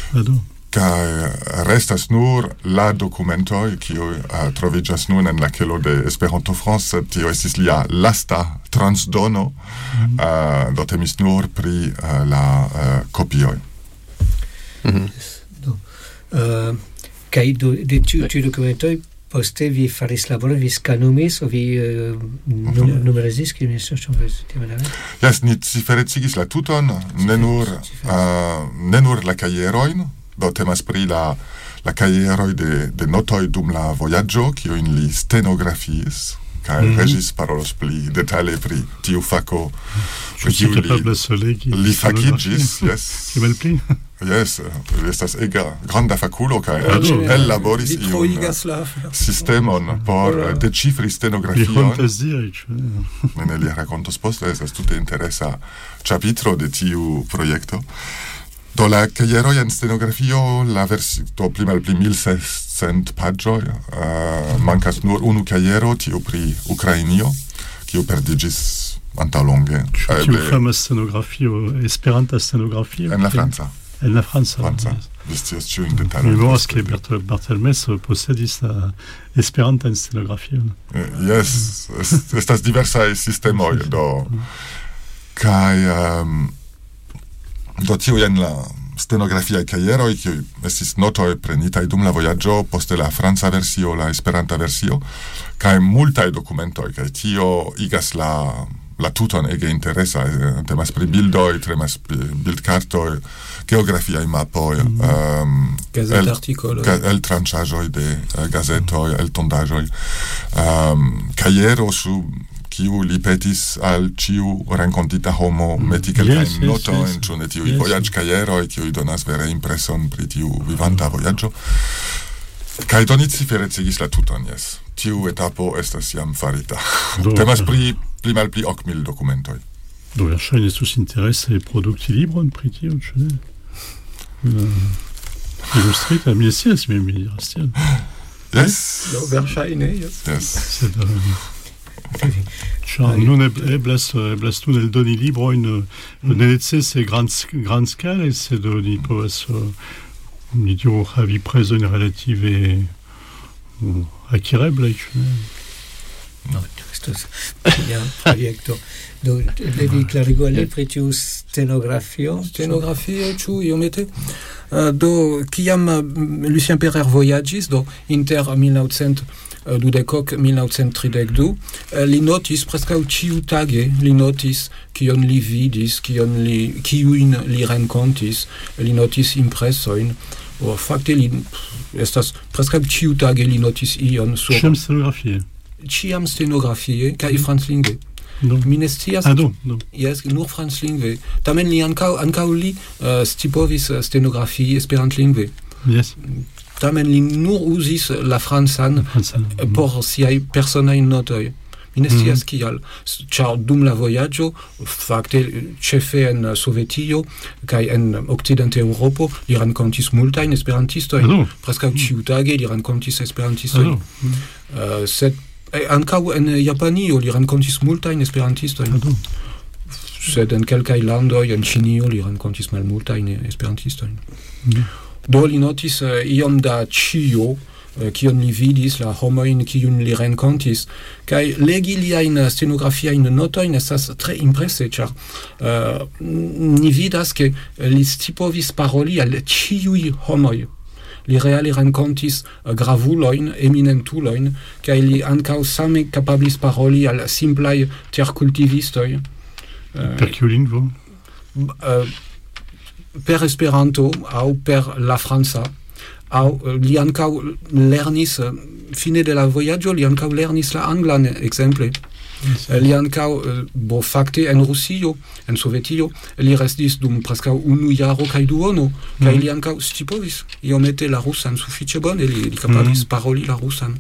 Kaj restas nur la dokumentoj, kiuj uh, troviĝas nun en la kelo de Esperanto France, tio estis lia lasta transdono, mm-hmm. uh, do temis nur pri uh, la uh, kopioj. Mm-hmm. Do, uh, kaj do, de tiu dokumentoj poste vi faris laboro, vi skanumis, o vi uh, num, numerizis, ki mi ŝerĉon tiamaniere? Jes, ni ciferecigis la tuton, ne nur, uh, ne nur la kajerojn, do temas pri la, la caieroi de, de notoi dum la voyaggio, kio in li stenografiis, kaj mm-hmm. regis parolos pli detale pri tiu fako. Je suis capable de se legi. Li fakigis, yes. Che bel pli. Yes, estas ega granda faculo kaj el laboris iun sistemon por decifri stenografion. Li hontas diri, ne li rakontos poste, estas tute interesa ĉapitro de tiu projekto. Do la caieroi en stenografio, la versio, do pli mal pli mil seiscent paĝoj, uh, mankas nur unu caiero, tiu pri Ukrainio, kiu perdigis antaŭlonge. Tiu fama stenografio, esperanta stenografio. En la franca. En la franca. Franca. Vi scias ĉiujn detalojn. Mi memoras ke Barthelmess posedis la esperantan stenografion. Yes, estas diversaj sistemoj, do kaj um, do tiu en la stenografiaj caieroj, kiuj estis notoj prenitaj dum la vojaĝo, poste la franca versio, la esperanta versio, kaj multaj dokumentoj, kaj tio igas la la tuton ege interesa, temas pri bildoj, temas pri bildkartoj, geografiaj mapoj, mm. um, gazetartikoloj, el, el tranĉaĵoj de uh, gazetoj, el tondaĵoj, um, caiero su kiu li petis al ciu renkontita homo meti kelkajn yes, notojn, yes, ĉu ne tiuj yes. vojaĝkajeroj, kiuj donas vere impreson pri tiu vivanta vojaĝo. Kaj donici ferecigis la tuton, yes. Tiu etapo estas jam farita. Do, temas pri pli mal pli ok mil dokumentoj. Do verŝajne estus interese produkti libron pri tio, ĉu ne? Uh, ilustrita, mi ne scias, mi mi diras tion. Yes. Do verŝajne, yes. Yes. Sed, uh, Ĉar nun eblas eblas nun eldoni librojn ne necese grandskale, sed oni povas ni diru havi prezojn relative akireblaj, ĉu ne? No, estas ja projekto. Do devi klarigoli pri tiu stenografio. Stenografio, ĉu iomete? Do kiam Lucien Perer vojaĝis, do inter mil naŭcent dudekok mil naŭcent tridek du, li notis preskaŭ ĉiutage, li notis kion li vidis, kion li kiujn li renkontis, li notis impresojn. O fakte li estas preskaŭ ĉiutage li notis ion sur ĉiam stenografie. Ĉiam stenografie kaj franclingve. No. Mi ne scias. Ah, no, no. Yes, nur franclingve. Tamen li ankaŭ ankaŭ li uh, scipovis stenografii esperantlingve. Yes. Tamen li nur uzis la francan uh, por siaj personaj notoj. Mi ne scias mm-hmm. kial, ĉar dum la vojaĝo, fakte ĉefe en Sovetio kaj en okcidenta Eŭropo, li renkontis multajn esperantistojn. Ah, no. Preskaŭ ĉiutage li renkontis esperantistojn. Ah, no. uh, sed ankaŭ en Japanio li renkontis multajn esperantistojn. Ah, no. Sed en kelkaj landoj, en Ĉinio, li renkontis malmultajn esperantistojn. Mm. Do li notis uh, iom da ĉio, uh, kion li vidis, la homojn kiujn li renkontis, kaj legi liajn stenografiajn notojn estas tre imprese, ĉar uh, ni vidas ke li scipovis paroli al ĉiuj homoj. Li reale renkontis uh, gravulojn, eminentulojn, kaj li ankaŭ same kapablis paroli al simplaj terkultivistoj. Uh, per kiu lingvo? Uh, per Esperanto aŭ per la franca, aŭ li ankaŭ lernis fine de la vojaĝo, li ankaŭ lernis la anglan ekzemple. Yes. Li ankaŭ bo fakte en Rusio, en Sovetio, li restis dum preskaŭ unu jaro kaj duono, mm. kaj li ankaŭ scipovis iomete la rusan sufiĉe bone, li, li kapablis mm. paroli la rusan.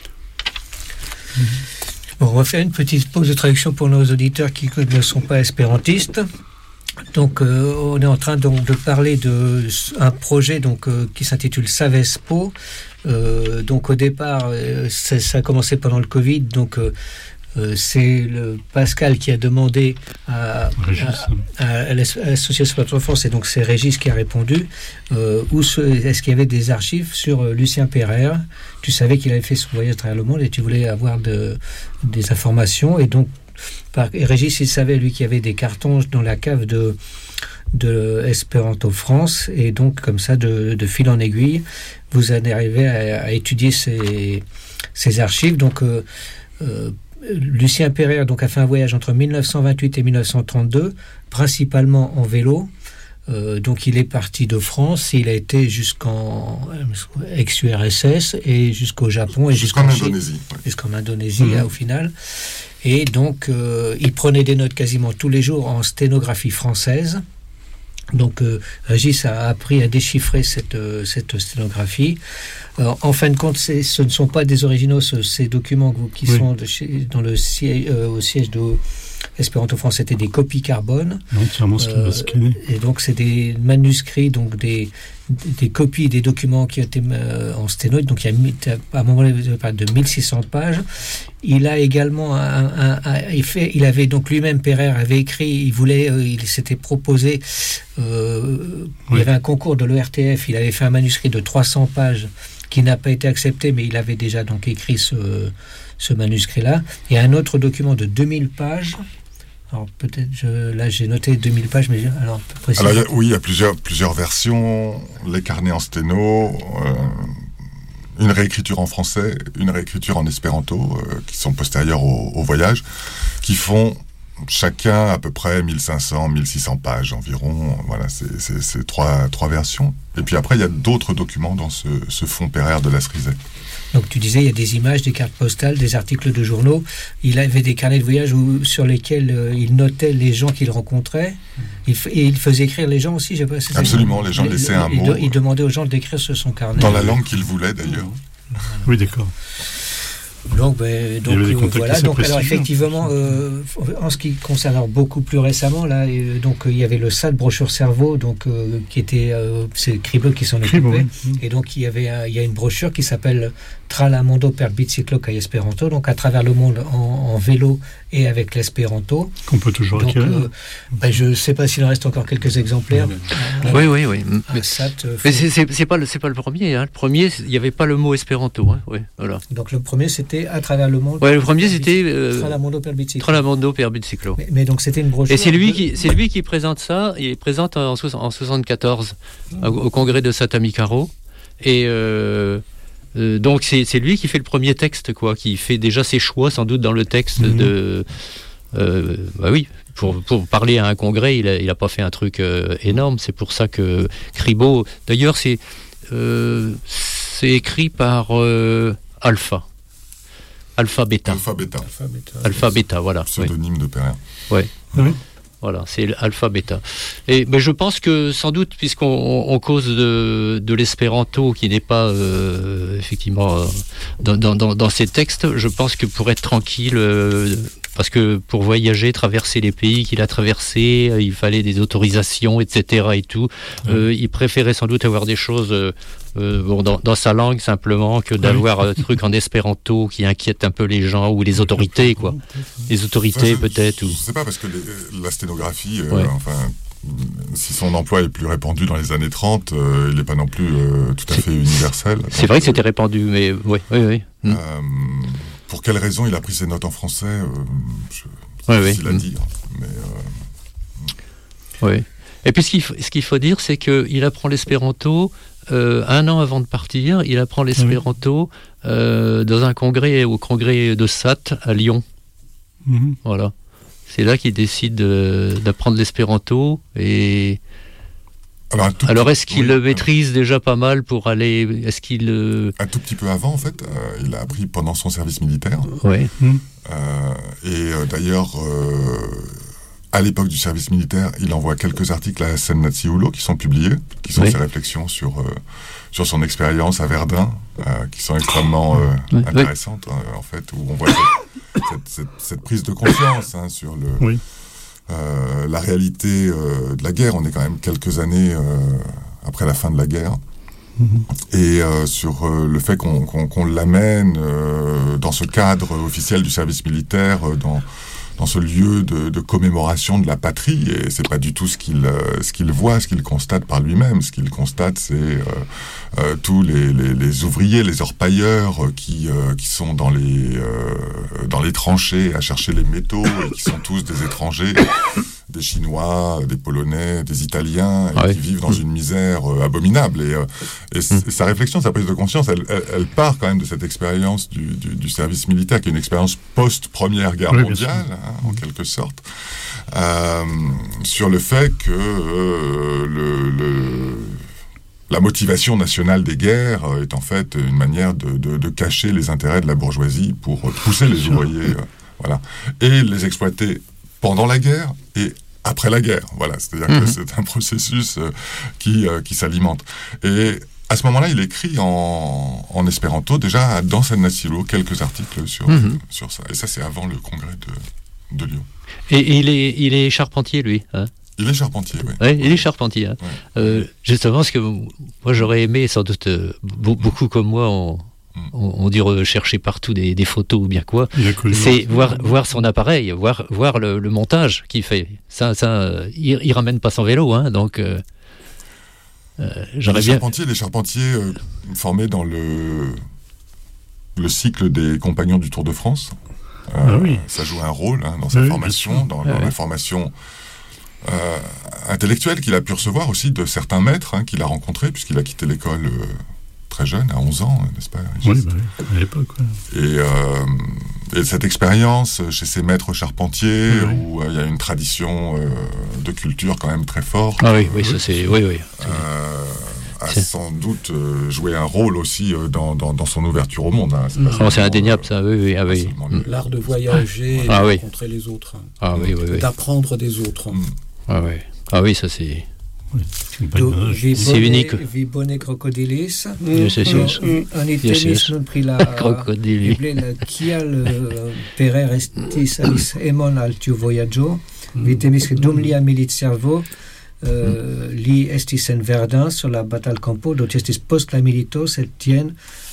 Bon, on va faire une petite pause de traduction pour nos auditeurs qui ne sont pas espérantistes. Donc, euh, on est en train donc de parler de un projet donc euh, qui s'intitule Savespo. Euh, donc, au départ, euh, ça, ça a commencé pendant le Covid. Donc, euh, euh, c'est le Pascal qui a demandé à, à, à, à l'association Patron France, et donc c'est Régis qui a répondu. Euh, où ce, est-ce qu'il y avait des archives sur euh, Lucien Perer? Tu savais qu'il avait fait son voyage à travers le monde et tu voulais avoir de, des informations, et donc Par, et Régis, il savait, lui, qu'il y avait des cartons dans la cave de, de Esperanto France, et donc, comme ça, de, de fil en aiguille, vous allez arriver à, à étudier ces, ces archives. Donc, euh, euh, Lucien Perer donc, a fait un voyage entre mille neuf cent vingt-huit et mille neuf cent trente-deux, principalement en vélo. Euh, donc il est parti de France, il a été jusqu'en ex-U R S S et jusqu'au Japon et jusqu'en jusqu'en Indonésie. Chine, ouais. Jusqu'en Indonésie mmh. là, au final. Et donc euh, il prenait des notes quasiment tous les jours en sténographie française. Donc euh, Régis a appris à déchiffrer cette, euh, cette sténographie. Euh, en fin de compte, c'est, ce ne sont pas des originaux, ce, ces documents qui oui. sont de chez, dans le siège, euh, au siège de Espéranto France, c'était des copies carbone. Entièrement euh, et donc c'est des manuscrits, donc des, des copies des documents qui ont été euh, en sténoïde. Donc il y a à un moment de mille six cents pages. Il a également un, un, un, un fait, il avait donc lui-même, Pereire avait écrit, il voulait, euh, il s'était proposé, euh, oui. il y avait un concours de l'E R T F, il avait fait un manuscrit de trois cents pages qui n'a pas été accepté, mais il avait déjà donc écrit ce, ce manuscrit-là. Il y a un autre document de deux mille pages. Alors peut-être, je, là j'ai noté deux mille pages, mais alors Alors il y a, oui, il y a plusieurs, plusieurs versions, les carnets en sténo, euh, une réécriture en français, une réécriture en espéranto, euh, qui sont postérieures au, au voyage, qui font chacun à peu près mille cinq cents, mille six cents pages environ. Voilà, c'est, c'est, c'est trois, trois versions. Et puis après, il y a d'autres documents dans ce, ce fonds Pereire de la Cerisay. Donc tu disais, il y a des images, des cartes postales, des articles de journaux. Il avait des carnets de voyage où, sur lesquels euh, il notait les gens qu'il rencontrait. Il f- et il faisait écrire les gens aussi. Je sais pas, c'est Absolument, ça, les gens il, laissaient il, un il, mot. Il, il demandait aux gens d'écrire sur son carnet. Dans la langue qu'il voulait d'ailleurs. Oui, d'accord. Donc, ben, donc euh, voilà. Donc, alors effectivement, euh, en ce qui concerne alors, beaucoup plus récemment, là, euh, donc il y avait le S A T brochure cerveau, donc euh, qui était, euh, c'est Cribo qui s'en occupait, oui. Et donc il y avait, un, il y a une brochure qui s'appelle Tra la mondo per biciclo ca Esperanto, donc à travers le monde en, en vélo et avec l'espéranto. Qu'on peut toujours donc, acquérir. Euh, ben, je ne sais pas s'il en reste encore quelques exemplaires. Oui, oui, oui. oui. Mais, S A T, euh, mais c'est, c'est, c'est pas le, c'est pas le premier. Hein. Le premier, il n'y avait pas le mot espéranto. Hein. Oui, voilà. Donc le premier, c'était à travers le monde. Ouais, le premier c'était euh, Tra la mondo per biciclo. Tra la mondo per biciclo. Mais, mais donc c'était une brochure. Et c'est lui qui, c'est lui qui présente ça. Il présente en, en soixante-quatorze mmh. au, au congrès de Satamicaro. Et euh, euh, donc c'est, c'est lui qui fait le premier texte, quoi, qui fait déjà ses choix sans doute dans le texte mmh. de. Euh, bah oui. Pour, pour parler à un congrès, il a, il a pas fait un truc euh, énorme. C'est pour ça que Cribo. D'ailleurs, c'est euh, c'est écrit par euh, Alpha. Alpha Beta. Alpha Beta. Alpha Beta, Alpha Beta, voilà. Pseudonyme oui. de Pereire. Oui. Oui. Voilà, c'est Alpha Beta. Et ben, je pense que sans doute, puisqu'on on cause de, de l'espéranto qui n'est pas euh, effectivement euh, dans, dans, dans ces textes, je pense que pour être tranquille, euh, parce que pour voyager, traverser les pays qu'il a traversés, il fallait des autorisations, et cetera et tout. Oui. Euh, il préférait sans doute avoir des choses euh, euh, bon, dans, dans sa langue simplement que d'avoir oui. un truc en espéranto qui inquiète un peu les gens ou les autorités, quoi. Les autorités enfin, peut-être. Je ou... ne sais pas, parce que les, la sténographie, euh, ouais. enfin... si son emploi est plus répandu dans les années trente, euh, il n'est pas non plus euh, tout à fait universel. C'est vrai que c'était répandu, mais oui, oui, oui. Euh, pour quelle raison il a pris ses notes en français euh, je, C'est oui, difficile oui. à dire. Mais, euh... Oui. Et puis ce qu'il faut, ce qu'il faut dire, c'est qu'il apprend l'espéranto euh, un an avant de partir. Il apprend l'espéranto euh, dans un congrès, au congrès de S A T à Lyon. Mm-hmm. Voilà. C'est là qu'il décide de, d'apprendre l'espéranto. Et alors, alors est-ce qu'il oui, le maîtrise déjà pas mal pour aller... Est-ce qu'il... Euh... Un tout petit peu avant, en fait. Euh, il a appris pendant son service militaire. Oui. Mmh. Euh, et euh, d'ailleurs, euh, à l'époque du service militaire, il envoie quelques articles à Sennazi Ulo qui sont publiés, qui sont oui. ses réflexions sur, euh, sur son expérience à Verdun, euh, qui sont extrêmement euh, oui. intéressantes, hein, en fait, où on voit cette, cette, cette, cette prise de conscience hein, sur le... Oui. Euh, la réalité euh, de la guerre. On est quand même quelques années euh, après la fin de la guerre. Mmh. Et euh, sur euh, le fait qu'on, qu'on, qu'on l'amène euh, dans ce cadre officiel du service militaire, euh, dans, dans ce lieu de, de commémoration de la patrie. Et c'est pas du tout ce qu'il, euh, ce qu'il voit, ce qu'il constate par lui-même. Ce qu'il constate, c'est euh, euh, tous les, les, les ouvriers, les orpailleurs euh, qui, euh, qui sont dans les, euh, dans les tranchées à chercher les métaux et qui sont tous des étrangers des Chinois, des Polonais, des Italiens, ah et oui. qui vivent dans mmh. une misère euh, abominable. Et, euh, et, mmh. et sa réflexion, sa prise de conscience, elle, elle, elle part quand même de cette expérience du, du, du service militaire, qui est une expérience post-première guerre oui, mondiale, hein, en quelque sorte, euh, sur le fait que euh, le, le, la motivation nationale des guerres est en fait une manière de, de, de cacher les intérêts de la bourgeoisie pour pousser les ouvriers, euh, voilà, et les exploiter pendant la guerre et après la guerre, voilà, c'est-à-dire mmh. que c'est un processus euh, qui, euh, qui s'alimente. Et à ce moment-là, il écrit en, en espéranto, déjà dans San Nasilo, quelques articles sur, mmh. sur ça. Et ça, c'est avant le congrès de, de Lyon. Et, et il, est, il est charpentier, lui, hein? Il est charpentier, oui. Ouais, il est charpentier. Hein. Ouais. Euh, justement, parce que moi, j'aurais aimé, sans doute, euh, beaucoup comme moi, on, on, on dit rechercher partout des, des photos ou bien quoi. C'est voir, voir son appareil, voir, voir le, le montage qu'il fait. Ça, ça, il, il ramène pas son vélo, hein, donc. Euh, euh, j'aurais les bien. Charpentiers, les charpentiers euh, formés dans le le cycle des compagnons du Tour de France. Euh, ah oui. Ça joue un rôle hein, dans sa oui, formation, dans, dans ah, la oui. formation. Euh, intellectuel qu'il a pu recevoir aussi de certains maîtres hein, qu'il a rencontrés, puisqu'il a quitté l'école euh, très jeune, à onze ans, n'est-ce pas? Oui, bah, à l'époque. Ouais. Et, euh, et cette expérience chez ces maîtres charpentiers, oui, où il oui. euh, y a une tradition euh, de culture quand même très forte. Ah oui, oui, ça c'est... Oui, oui. Euh, a c'est... sans doute euh, joué un rôle aussi euh, dans, dans, dans son ouverture au monde. Hein. C'est, mmh. oh, c'est indéniable, euh, ça, oui, oui. Ah, oui. L'art de voyager ah, et de oui. rencontrer les autres. Hein. Ah, oui, oui, oui. D'apprendre des autres. Mmh. Ah oui, ah oui, ça c'est, oui, c'est, c'est unique. Vibone crocodilis. Yes, yes, yes. Un itemis non pri la crocodili. La kial perer estis alis emon al tiu voyaggio. Vitemis que dum lia militservo li estis en Verdun sur la batal campo, do estis post la milito, sed tien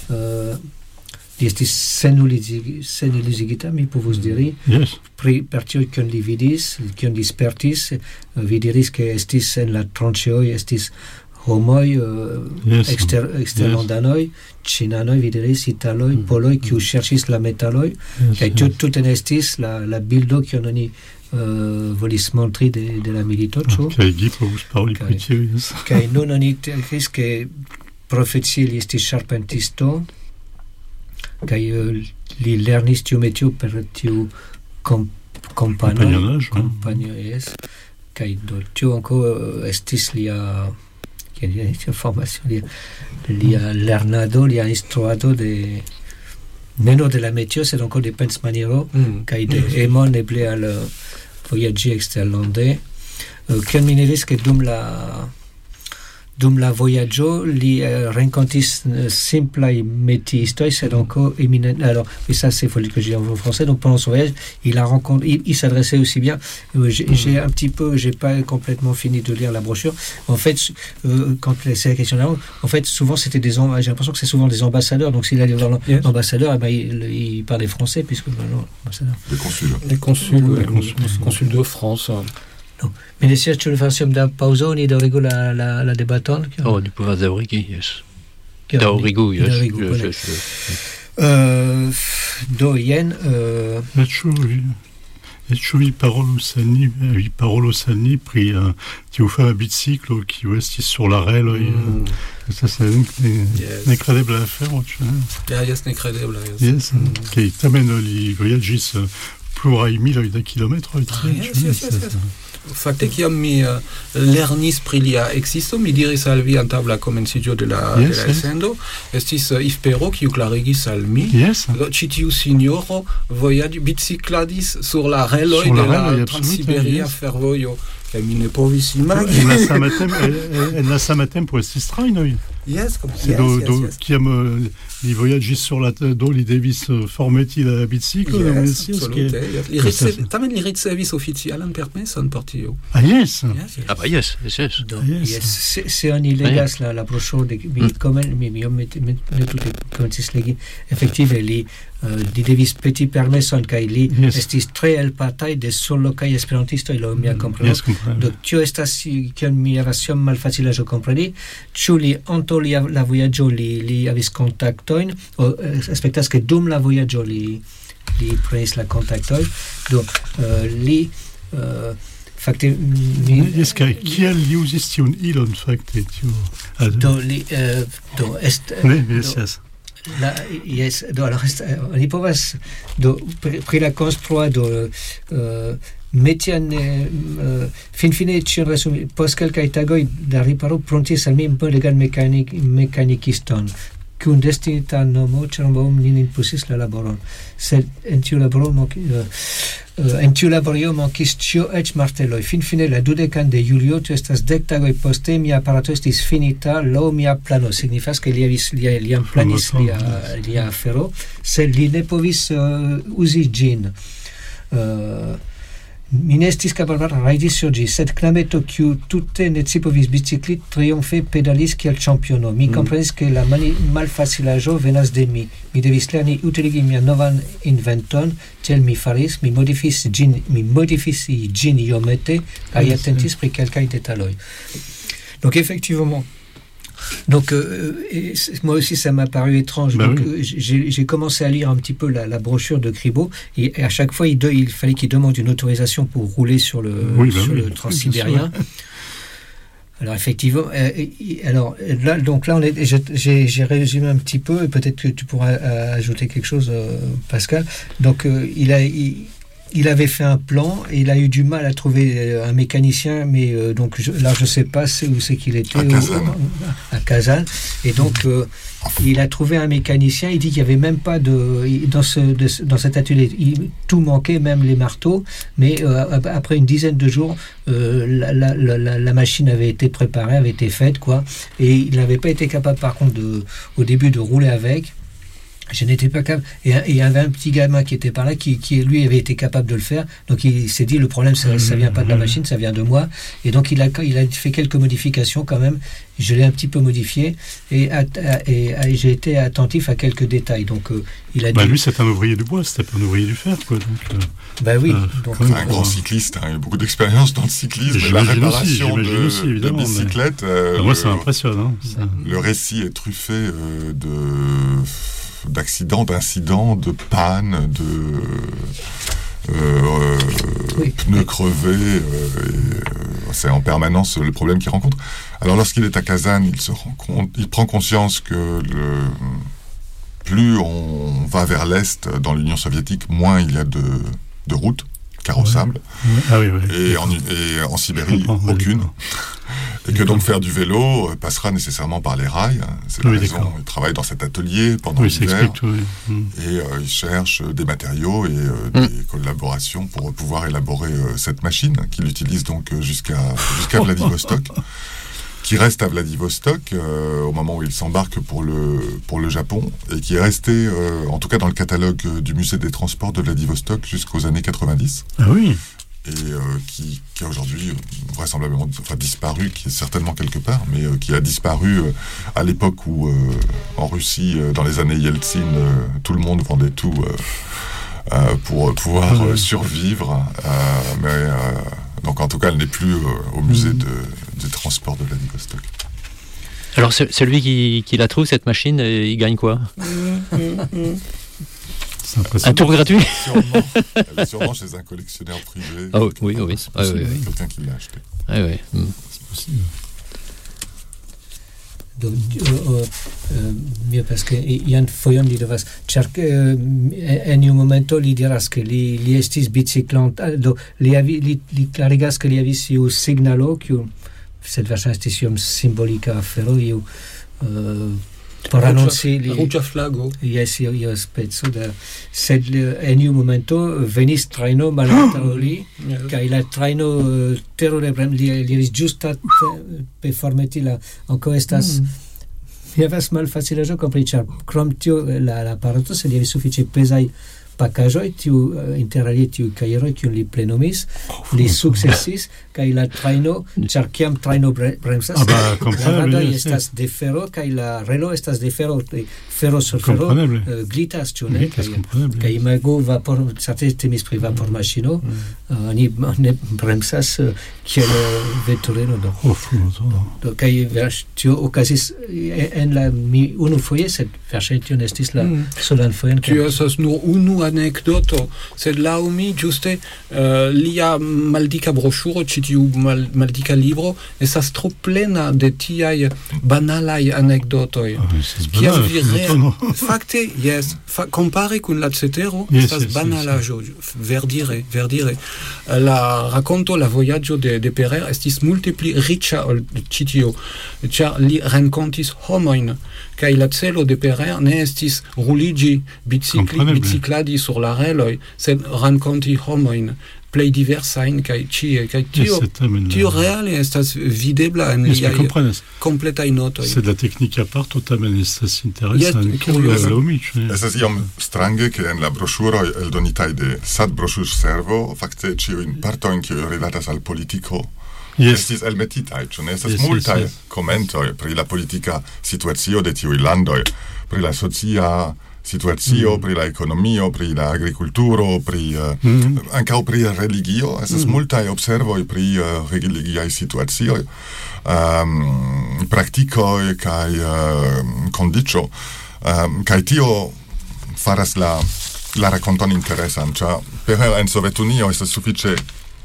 li estis senuligita, mi povus diri, yes. pri per tio kion li vidis, kion li spertis, vi diris ke estis en la tranĉeoj estis homoj uh, yes. ekster, eksterlandanoj, yes. ĉinanoj, vi diris, italoj, mm. poloj, kiu ŝerĉis la metaloj, yes, kaj yes. tute estis la, la bildo kion oni uh, volis montri de, de la milito, ĉu? Kaj gi povus paroli pri tio, yes. Kaj nun oni diris ke profesie li estis ŝarpentisto, kaj uh, li lernis tiu metio per tiu kom, kompanoj, kompanoj, yes. Kaj do tio ankaŭ uh, estis lia lia formation, lia, lia lernado, lia instruado de ne nur de la metio, sed ankaŭ de pensmaniero mm. kaj de mm. emon eble al vojaĝi eksterlande. Uh, kion mi ne vis ke dum la dum la voyaggio li euh, rencontis euh, simplaj métiistoj, sed encore éminent. Alors, et ça c'est folie que j'ai en français. Donc pendant son voyage, il a rencontré, il, il s'adressait aussi bien. Euh, j'ai, mmh. j'ai un petit peu, j'ai pas complètement fini de lire la brochure. En fait, euh, quand c'est la question de la langue, en fait, souvent c'était des, j'ai l'impression que c'est souvent des ambassadeurs. Donc s'il allait voir yes. l'ambassadeur, eh ben, il, il parlait français puisque ben, non, ambassadeur. Les consuls. Les consuls, ouais, les consuls, les consuls de France. No. Mi deseas ĉu facem da paŭzo ni daŭrigu la la la debaton? Oh, ni povas daŭrigi, jes. Daŭrigu, jes. Do jen ĉu ĉu vi parolos al ni vi parolos al ni pri tiu fama biciklo kiu estis sur la reloj? Ça c'est nekredebla afero, ĉu ne? Ja, jes, nekredebla, jes. Jes, kaj tamen li vojaĝis pluraj miloj da kilometroj. Jes, jes, jes. Fakte kiam mi uh, lernis pri lia ekzisto, mi diris al vi antaŭ la komenciĝo de la yes, de la elsendo, yes. estis uh, Yves Perrault kiu klarigis al mi, yes. ĉi tiu sinjoro vojaĝ bicikladis sur la reloj de la Transsiberia yes. fervojo. Kaj mi ne povis imagi. En la sama tempo estis trajnoj. Yes, comme yes, do, do, yes, yes. Kiam uh, li vojaĝis sur la do li devis uh, formeti la biciklo. Yes, absolute. Yes. Li ricev, tamen li ricevis oficialan permeson por tio. Ah, yes. yes, yes. Ah, bah, yes, yes, yes. Do, yes. yes. Se, se oni legas ah, la, la broŝuro de mi mm. komen, mi, mi, mi, mi ne tute komencis legi, efektive li Uh, li devis peti permeson kaj li yes. estis tre helpataj de surlokaj esperantistoj, laŭ mia kompreno. Yes, do tio estas kion mi havas iom malfacilaĵo kompreni. Ĉu li antaŭ la vojaĝo li, li havis kontaktojn? Aspektas ke dum la vojaĝo li li prenis la kontaktojn. Do uh, li uh, fakte mi eska kiel uzis tiun ilon fakte tiu do li uh, do est ne yes la yes do alors li povas do pri, pri la konstruo do uh, metian uh, finfine ĉion resumi post kelkaj tagoj da riparo prontis al mi un po legal mekanik mekanikiston kun destinita nomo ĉerbom nin imposis la laboron sed en tiu laboro uh, Uh, en tiu laborio mankis ĉio eĉ marteloj. Finfine la dudekan de julio, tio estas dek tagoj poste, mia aparato estis finita laŭ mia plano. Signifas ke li havis lia lian planis lia lia afero, sed li ne povis uh, uzi ĝin. Uh, mi ne estis kapabla rajdi sur ĝi, sed knabeto kiu tute ne scipovis bicikli triomphe pedalis kiel ĉampiono. Mi mm. komprenis ke la mani malfacilaĵo venas de mi. Mi devis lerni utiligi mian novan inventon, tiel mi faris, mi modifis ĝin, mi modifis ĝin iomete kaj atentis pri kelkaj detaloj. Donc effectivement, donc euh, moi aussi ça m'a paru étrange. Ben donc oui. j'ai, j'ai commencé à lire un petit peu la, la brochure de Kribo et, et à chaque fois il, de, il fallait qu'il demande une autorisation pour rouler sur le, oui, ben sur oui, le transsibérien. Alors effectivement, euh, alors là, donc là, on est, j'ai, j'ai résumé un petit peu, et peut-être que tu pourras euh, ajouter quelque chose, euh, Pascal. Donc euh, il a, il, il avait fait un plan et il a eu du mal à trouver un mécanicien, mais euh, donc je, là je sais pas où c'est qu'il était, à Kazan. À Kazan. Et donc euh, il a trouvé un mécanicien. Il dit qu'il y avait même pas de dans ce de, dans cet atelier, il, tout manquait, même les marteaux. Mais euh, après une dizaine de jours, euh, la, la, la, la machine avait été préparée, avait été faite, quoi. Et il n'avait pas été capable, par contre, de, au début, de rouler avec. Je n'étais pas capable. Et il y avait un petit gamin qui était par là, qui, qui lui avait été capable de le faire. Donc il s'est dit, le problème, ça, ça vient pas de la machine, ça vient de moi. Et donc il a, il a fait quelques modifications quand même. Je l'ai un petit peu modifié et, à, et, et j'ai été attentif à quelques détails. Donc euh, il a bah dit. Lui, c'est un ouvrier du bois, c'était pas un ouvrier du fer, quoi. Donc, euh, bah oui. Euh, donc, c'est un grand cycliste, hein, il a beaucoup d'expérience dans le cyclisme. La réparation aussi, de, aussi, de bicyclette. Mais... Euh, bah, moi, le, ça m'impressionne. Hein, ça... Le récit est truffé euh, de. d'accidents, d'incidents, de pannes, de euh, oui. pneus crevés. Euh, et, euh, c'est en permanence le problème qu'il rencontre. Alors lorsqu'il est à Kazan, il se rend compte, il prend conscience que le, plus on va vers l'est dans l'Union soviétique, moins il y a de, de routes carrossables. Ouais. Ah oui, oui. Et, en, et en Sibérie, aucune. Et que donc faire du vélo euh, passera nécessairement par les rails. C'est la oui, raison. Il travaille dans cet atelier pendant oui, l'hiver. Oui. Mm. Et euh, il cherche des matériaux et euh, mm. des collaborations pour pouvoir élaborer euh, cette machine qu'il utilise donc jusqu'à, jusqu'à Vladivostok. Qui reste à Vladivostok euh, au moment où il s'embarque pour le, pour le Japon et qui est resté, euh, en tout cas dans le catalogue du musée des transports de Vladivostok jusqu'aux années quatre-vingt-dix. Ah oui. Et euh, qui, qui a aujourd'hui euh, vraisemblablement enfin, disparu, qui est certainement quelque part, mais euh, qui a disparu euh, à l'époque où, euh, en Russie, euh, dans les années Yeltsin, euh, tout le monde vendait tout euh, euh, pour pouvoir euh, survivre. Euh, mais, euh, donc en tout cas, elle n'est plus euh, au musée de, des transports de Vladivostok. Alors celui qui, qui la trouve, cette machine, il gagne quoi? Un tour gratuit? Sûrement, elle est sûrement chez un collectionneur privé. Oh, oui, oui, c'est ah, oui, oui. Quelqu'un qui l'a acheté. Ah, oui. Mm. C'est possible. Do, uh, uh, mio paske ian fojon li devas ĉar uh, en iu momento li diras ke li, li estis biciklanto do li, avi, li, li klarigas ke li havis iu signalo kiu sed verŝajne estis iom simbolika afero iu uh, por annonci li ruĝa flago jes io io speco de sed en iu momento venis trajno malantaŭ li kaj la trajno terure li li havis ĝusta pe formeti la ankaŭ estas mi havas malfacilaĵo kompri ĉar krom tio la la aparato se li havis sufiĉe pezaj pakaĵoj tiu interalie tiu kajeroj kiun li plenumis li sukcesis kaj la trajno ĉar kiam trajno bremsas ah, bah, la radoj estas de fero kaj la relo estas de fero fero sur fero uh, glitas ĉu ne kaj imagu vapor certe temis pri vapormaŝino oni ne bremsas kiel veturilo do do kaj tio okazis en la mi unufoje sed verŝajne tio ne estis la solan fojon tio estas nur unu anecdoto, sed laŭ mi ĝuste uh, lia maldika broŝuro, ĉi tiu mal, maldika libro, estas tro plena de tiaj banalaj anekdotoj. Kiam vi rea... Fakte, yes, fa, compare kun la cetero, yes, estas yes, banalaĵo, yes, verdire, verdire. La rakonto, la vojaĝo de, de Perer estis multe pli riĉa ol ĉi tio, ĉar li renkontis homojn, kaj la celo de Perer ne estis ruliĝi, bicikli, bicikladi sur la reloj, sed renkonti homojn plej diversajn kaj ĉie, kaj tio, tio reale estas videbla en liaj kompletaj notoj. Sed la teknika parto tamen estas interesa ankaŭ laŭ mi. Estas iom strange, ke en la broŝuroj eldonitaj de Sad Broŝurservo fakte ĉiujn partojn, kiuj rilatas al politiko, Yes. Estis elmetitaj, ĉu ne? Estas yes, multaj yes, yes. komentoj pri la politika situacio de tiuj landoj, pri la socia situacio, mm. pri la ekonomio, pri la agrikulturo, pri uh, mm. ankaŭ pri religio. Estas mm. multaj observoj pri uh, religiaj situacioj, um, praktikoj kaj uh, kondiĉo, um, kaj tio faras la la rakonton interesan, ĉar Perer en Sovetunio estas sufiĉe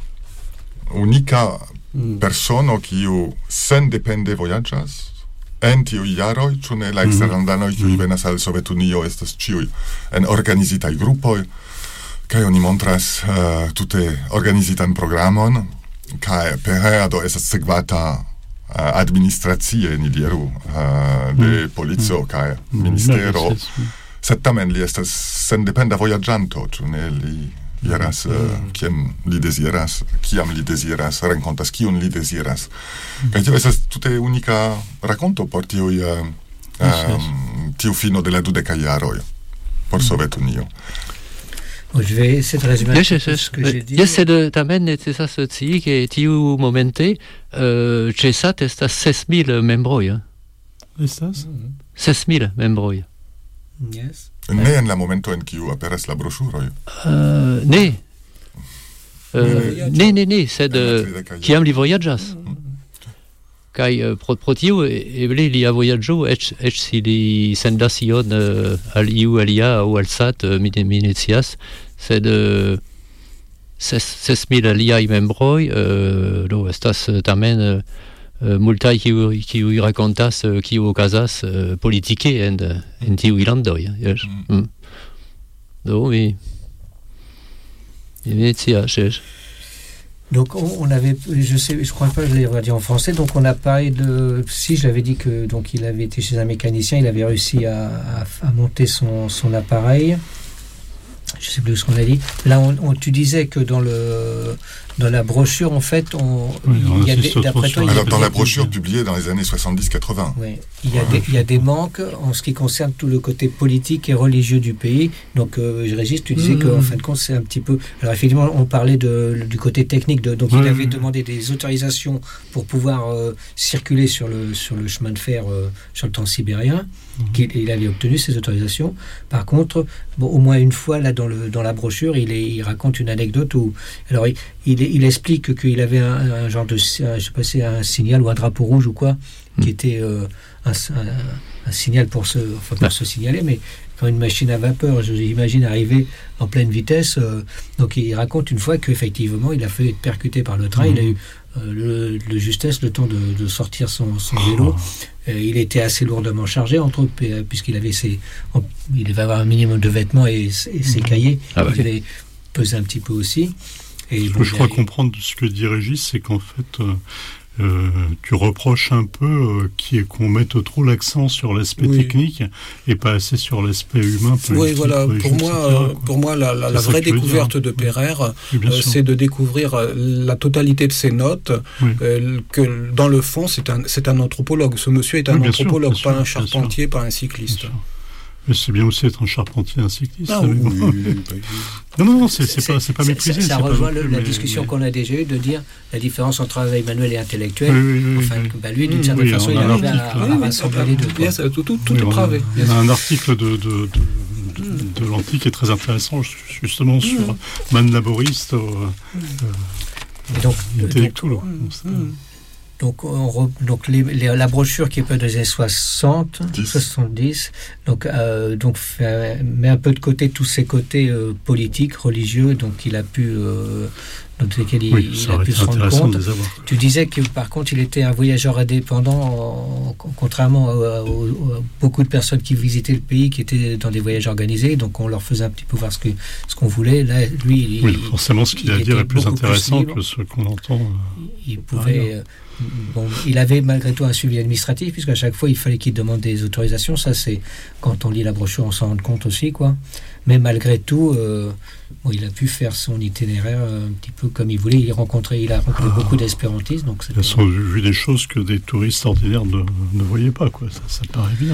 unika persono kiu sendepende vojaĝas en tiuj jaroj, ĉu ne? La eksterlandanoj kiuj venas al Sovetunio estas ĉiuj en organizitaj grupoj, kaj oni montras uh, tute organizitan programon, kaj Perer do estas sekvata uh, administracie, ni diru, uh, de polico kaj ministero, sed tamen li estas sendependa vojaĝanto, ĉu ne? Li iras, uh, kiam li deziras, kiam li deziras, renkontas kiun li deziras. Kaj tio estas tute unika rakonto por tiuj uh, um, tiu fino de la dudekaj jaroj por Sovetunio. Bon, je vais essayer de résumer yes, yes, yes. ce que j'ai dit. Yes, sed tamen necesas scii ke tiu momente uh, ĉe Sat estas ses mil membroj. Estas? Ses mil membroj. Yes. Ne en la momento en kiu aperas la broŝuroj. Uh, ne. Uh, ne, ne, ne, sed uh, kiam li vojaĝas. Kaj uh, pro, pro tio eble lia vojaĝo eĉ eĉ si li sendas ion uh, al iu alia aŭ al Sat, uh, mi, mi ne scias, sed uh, ses, ses mil aliaj membroj, uh, do estas uh, tamen uh, Uh, multaj kiuj kiuj rakontas uh, kio okazas uh, politike en en tiuj landoj. Yes. Mm. Mm. Do mi mi scias. Donc on, on avait, je sais, je crois pas que je l'avais dit en français. Donc on a parlé de, si je l'avais dit que donc il avait été chez un mécanicien, il avait réussi à, à, à monter son son appareil. Je sais plus ce qu'on a dit. Là, on, on, tu disais que dans le dans la brochure, en fait, on, oui, il y a des, d'après toi, il y a Alors, dans des, la brochure des, publiée dans les années soixante-dix quatre-vingts. Oui, il y a des, il y a des manques en ce qui concerne tout le côté politique et religieux du pays. Donc, euh, Régis, tu disais mmh. qu'en fin de compte, c'est un petit peu. Alors, effectivement, on parlait de, du côté technique. De, donc, mmh. il avait demandé des autorisations pour pouvoir euh, circuler sur le sur le chemin de fer euh, sur le transsibérien. Mmh. Qu'il, il avait obtenu ces autorisations. Par contre, bon, au moins une fois là dans le dans la brochure, il, est, il raconte une anecdote où alors il il, il explique qu'il avait un, un genre de un, je sais pas c'est un signal ou un drapeau rouge ou quoi mmh. qui était euh, un, un, un signal pour se enfin pour se signaler, mais quand une machine à vapeur, je l'imagine arriver en pleine vitesse. Euh, donc il raconte une fois qu'effectivement il a fait être percuté par le train. Mmh. Il a eu euh, le, le justesse le temps de, de sortir son, son vélo. Euh, il était assez lourdement chargé, entre autres, puisqu'il avait ses, il devait avoir un minimum de vêtements et, et ses cahiers. Ah ouais. Il avait pesé un petit peu aussi. Et ce bon, que je crois comprendre de ce que dit Régis, c'est qu'en fait, euh, euh, tu reproches un peu euh, qui, qu'on mette trop l'accent sur l'aspect oui. technique et pas assez sur l'aspect humain. Oui, voilà. Pour moi, cetera, pour moi, la, la, la vraie découverte dire, hein. de Perer, oui, euh, c'est de découvrir la totalité de ses notes. Oui. Euh, que dans le fond, c'est un, c'est un anthropologue. Ce monsieur est un oui, anthropologue, sûr, pas sûr, un charpentier, pas un cycliste. Mais c'est bien aussi être un charpentier, un cycliste. Ah, oui, oui, oui, oui. Non, non, non, c'est, c'est, c'est pas, c'est pas méprisé. Ça, ça c'est rejoint pas le, mais, la discussion mais... qu'on a déjà eue de dire la différence entre travail manuel et intellectuel. Oui, oui, oui, enfin, oui. Bah, lui, d'une certaine oui, façon, il arrive à, à, à rassembler les deux. Bien, ça, tout, tout, tout oui, est pravé. On a un article de, de, de, de, de l'Antique qui est très intéressant, justement, mmh. sur Man Laboriste, euh, mmh. euh, donc, intellectuel. Donc, on re, donc les, les, la brochure qui est peut-être des années soixante, soixante-dix, donc, euh, donc fait, met un peu de côté tous ces côtés euh, politiques, religieux, donc il a pu... Euh, donc lesquels il, oui, il a pu se rendre compte. Tu disais que par contre il était un voyageur indépendant, en, contrairement à, à, à beaucoup de personnes qui visitaient le pays, qui étaient dans des voyages organisés, donc on leur faisait un petit peu voir ce, que, ce qu'on voulait. Là, lui, il, oui, forcément, ce qu'il a dit est plus intéressant plus que ce qu'on entend. Il pouvait. Euh, Bon, il avait malgré tout un suivi administratif, puisqu'à chaque fois il fallait qu'il demande des autorisations. Ça, c'est quand on lit la brochure, on s'en rend compte aussi, quoi. Mais malgré tout, euh, bon, il a pu faire son itinéraire un petit peu comme il voulait. Il, rencontrait, il a rencontré ah. beaucoup d'espérantistes. Donc il a sans vu des choses que des touristes ordinaires ne, ne voyaient pas, quoi. Ça, ça paraît évident.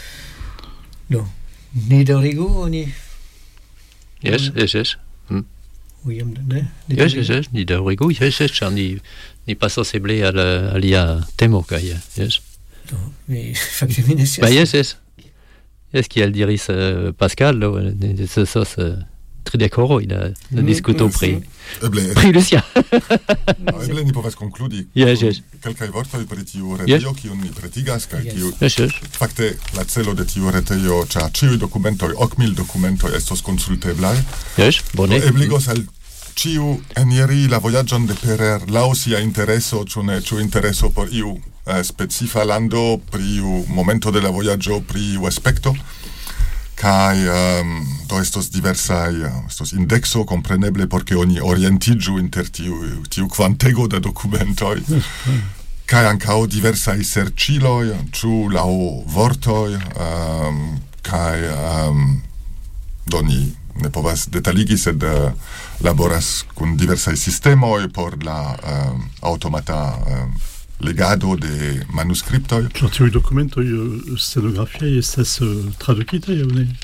Non. Niederrigo, ni. Yes, yes, yes. Hmm. William, yes, yes, yes. Niederrigo, yes, yes. Ni ni passo seble al alia temo kai. Yes. No, mais effectivement, bah yes, yes. Est-ce qu'il y a le diris uh, Pascal, là, de ce sauce tridecoro, il a le mm, discuto pri. Pri Lucia. Eble ni povas konkludi. Yes, yes. Kelkaj vortoj pri tiu retejo, kiun ni pretigas, kaj kiu... Yes, yes. Fakte, la celo de tiu retejo, ĉar ĉiuj dokumentoj, ok mil dokumentoj estos konsulteblaj. Yes, bone. Ebligos al ciu eniri la vojaĝon de Perer laŭ sia intereso, ĉu ne, ĉu intereso por iu eh, specifa lando, pri iu momento de la vojaĝo, pri iu aspekto, kaj um, do estos diversaj, estos indexo kompreneble por ke oni orientiĝu inter tiu, tiu kvantego da dokumentoj, kaj ankaŭ diversaj serĉiloj, ĉu laŭ vortoj, um, kaj um, do ni ne povas detaligi, sed uh, laboras kun diversaj sistemoj por la uh, automata uh, legado de manuskriptoj. Ĉar tiuj dokumentoj scenografiaj estas tradukitaj aŭ ne?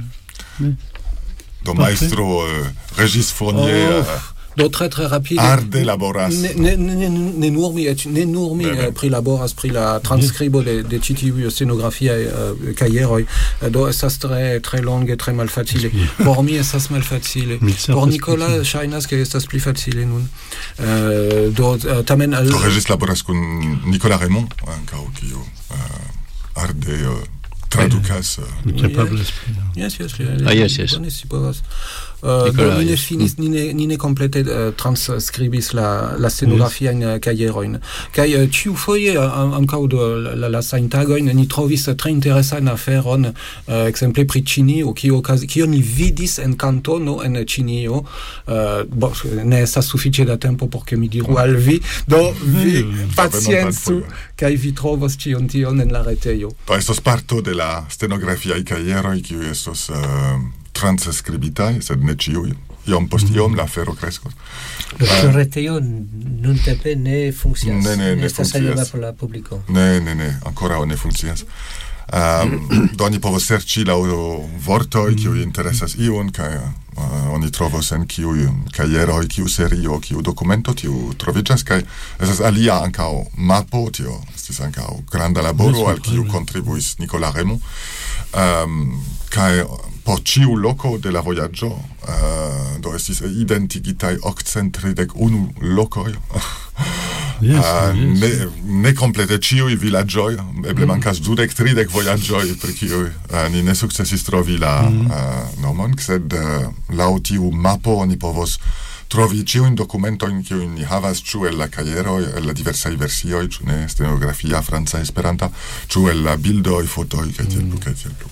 Do maestro uh, Régis Fournier oh. Do très très rapide. Arde laboras. Ne ne ne nurmi ne nurmi pri laboras pri la transkribo de de tiuj scenografiaj kajeroj. Do estas tre tre longe, tre malfacile. Por mi estas malfacile. Por Nicolas ŝajnas ke estas pli facile nun. Do tamen al Do Régis laboras kun Nicolas Raymond, ankaŭ kiu arde tradukas. Capable. Yes, yes. Ah, yes, yes. Uh, do, ni ne finis, ni ne, ni ne complete uh, transcribis la, la scenografia in uh, caieroin. Kai uh, ciu foie uh, ankaŭ do la lasajn tagojn ni trovis uh, tre interesan aferon, uh, ekzemple pri Ĉinio, kio kio ni vidis en kantono en Ĉinio. Uh, bo, ne estas sufiĉe da tempo por ke mi diru al vi, do vi paciencu kaj vi trovos ĉion tion en la retejo. Estos parto de la scenografiaj kajeroj, kiuj estos uh, transcribitai, sed ne ciui. Iom post iom la fero crescos. Le uh, retejo nuntempe ne funkcias. Ne, ne, ne funkcias. Por la publiko. Ne, ne, ne, ancora ne funkcias. Um, do oni povos serĉi laŭ vortoj, kiuj interesas iun, kaj uh, oni trovos en kiuj kajeroj, kiu serio, kiu dokumento tiu troviĝas, kaj estas alia ankaŭ mapo, tio estis ankaŭ granda laboro, al kiu kontribuis Nicolas Raymond. Um, kaj por ciu loco de la vojaĝo uh, do estis identigitaj okcent tridek unu lokoj. Yes, uh, yes. Ne, ne komplete ĉiuj vilaĝoj, eble mankas dudek tridek vojaĝoj, pri kiuj uh, ni ne sukcesis trovi la mm. uh, nomon, sed uh, laŭ tiu mapo oni povos trovi ĉiujn dokumentojn, kiujn ni havas, ĉu el la kajeroj, el la diversaj versioj, ĉu ne, stenografia, franca, esperanta, ĉu el la bildoj, fotoj, kaj tiel plu, kaj tiel plu.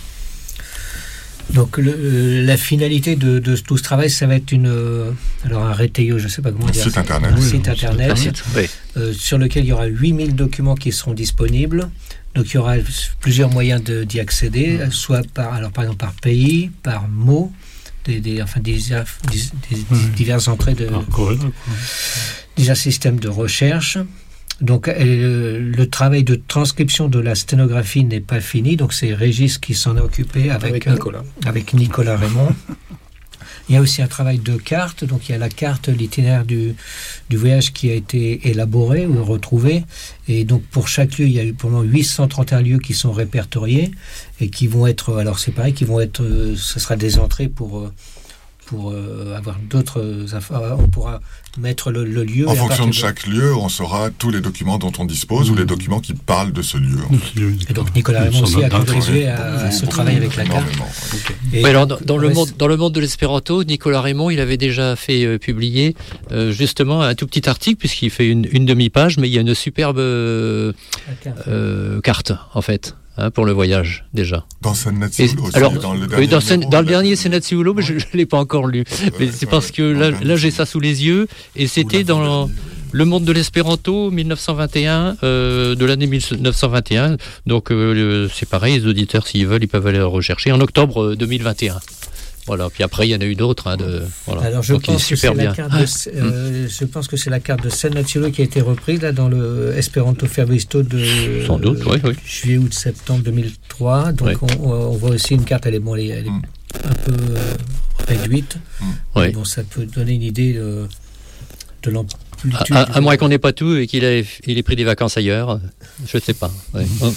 Donc le, la finalité de, de tout ce travail, ça va être une euh, alors un retejo, je ne sais pas comment un dire, site ça, internet, un oui, site internet site, oui. euh, sur lequel il y aura huit mille documents qui seront disponibles. Donc il y aura plusieurs moyens de, d'y accéder, mmh. soit par alors par exemple par pays, par mot, des, des enfin des, des, des mmh. diverses entrées de divers systèmes de recherche. Donc euh, le travail de transcription de la sténographie n'est pas fini, donc c'est Régis qui s'en est occupé avec, avec Nicolas. Euh, avec Nicolas Raymond. Il y a aussi un travail de carte, donc il y a la carte, l'itinéraire du, du voyage qui a été élaboré ou retrouvé, et donc pour chaque lieu, il y a eu pour le moment huit cent trente et un lieux qui sont répertoriés, et qui vont être, alors c'est pareil, qui vont être, euh, ce sera des entrées pour... Euh, pour euh, avoir d'autres affaires. On pourra mettre le, le lieu. En fonction de chaque de... lieu, on saura tous les documents dont on dispose mmh. ou les documents qui parlent de ce lieu. En fait. Et donc Nicolas Raymond aussi a contribué à, à ce travail avec la carte. Okay. Et ouais, alors, dans, dans, le reste... monde, dans le monde de l'espéranto, Nicolas Raymond, il avait déjà fait euh, publier euh, justement un tout petit article, puisqu'il fait une, une demi-page, mais il y a une superbe euh, carte. Euh, carte, en fait. Hein, pour le voyage, déjà. Dans Sennatsiulo aussi, alors, dans le oui, dernier dans, sen, numéro, dans le dernier Sennatsiulo, mais je ne l'ai pas encore lu. Euh, mais c'est ouais, parce que là, là j'ai ça sous les yeux, et c'était dans le monde de l'espéranto, mille neuf cent vingt et un, euh, de l'année mille neuf cent vingt et un. Donc euh, c'est pareil, les auditeurs, s'ils veulent, ils peuvent aller le rechercher en octobre deux mille vingt et un. Voilà, puis après il y en a eu d'autres. Hein, de, voilà. Alors je pense, que c'est la carte de, euh, je pense que c'est la carte de Sennatsiulo qui a été reprise là dans le Esperanto Fervisto de Sans doute, oui, oui. juillet août septembre deux mille trois. Donc oui. on, on voit aussi une carte, elle est, bon, elle est, elle est mm. un peu euh, réduite. Mm. Oui. Bon, ça peut donner une idée de, de l'amplitude. À, à, à moins qu'on n'ait pas tout et qu'il ait, il ait pris des vacances ailleurs, je ne sais pas. Ouais. Donc...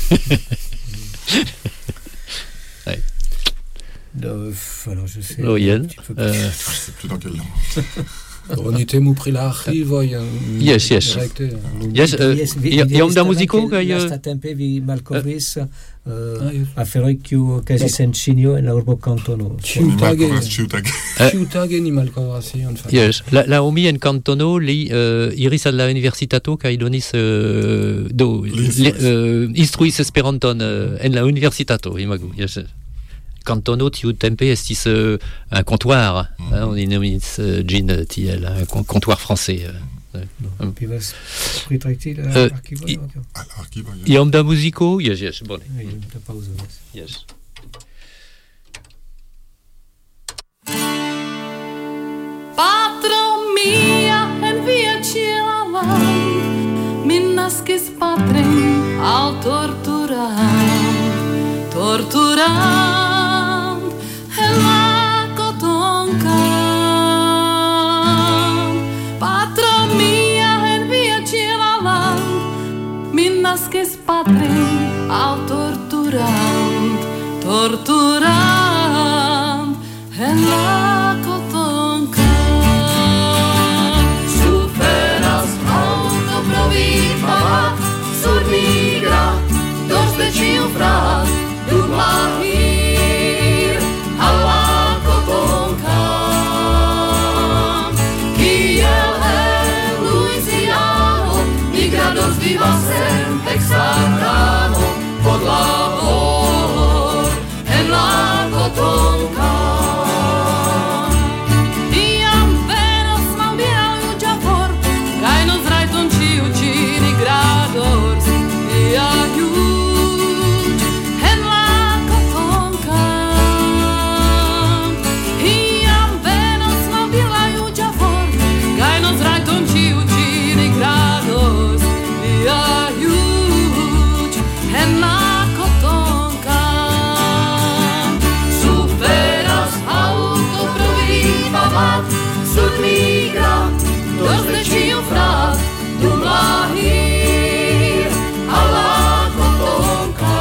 ouais. Euh, alors je sais. Oh, Yann, euh... je sais plus dans quelle langue. On était mu pri la archivo. Yes, yes. Yes, iom da muziko kaj lastatempe vi malkovris aferoj kiu okazis en Ĉinio en la urbo Kantono. Ĉiutage ĉiutage ni malkovras ion. Yes, la la homi en Kantono li iris al la universitato kaj donis do instruis Esperanton en la universitato, imagu. Yes. Kantono tiu tempe estis uh, un comptoir, mm. hein, on nominis uh, gin tiel, un comptoir français. Uh, uh, Pivas pritrakti la arkivo? Iom da muziko? Yes, yes, bone. Iom da pauzo. Yes. Patro mia en via ciela land, min naskis patrem al torturant, torturant. La cotonca, patro mia en via ciela land, min naskis patrem al torturant, torturant en la cotonca. Suferas auto proviva sur migra, dos de ciu frat, dum la vivas en Texarkano por labor en la cotonca. Iam venos malbirau iugia for, cae nos raiton ciu cini gradors, ia iugi en la cotonca. Iam venos malbirau iugia for, cae nos raiton ciu cini grados, ia iugi en la cotonca. Superas auto proviva mat, sur migra, dos de ciu frat, dum la hir a la cotonca.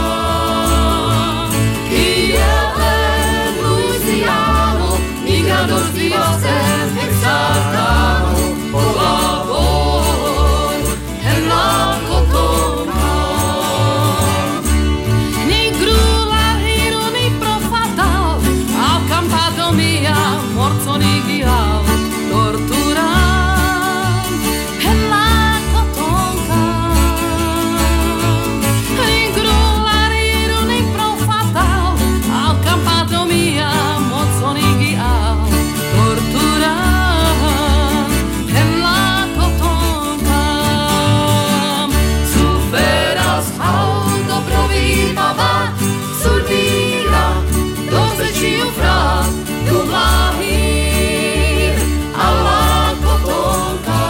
Kiel en Louisiano, migrados vivas en Texarkano, por labor en la cotonca. Ni grula hiru ni profatal, al campato mia morzo ni guial, torturan en la cotonca. Ni grula hiru ni profatal, al campato mia morzo ni guial, torturan en la cotonca. Suferas auto proviva vat, sur migra, dos de ciu frat, dum la hir a la cotonca.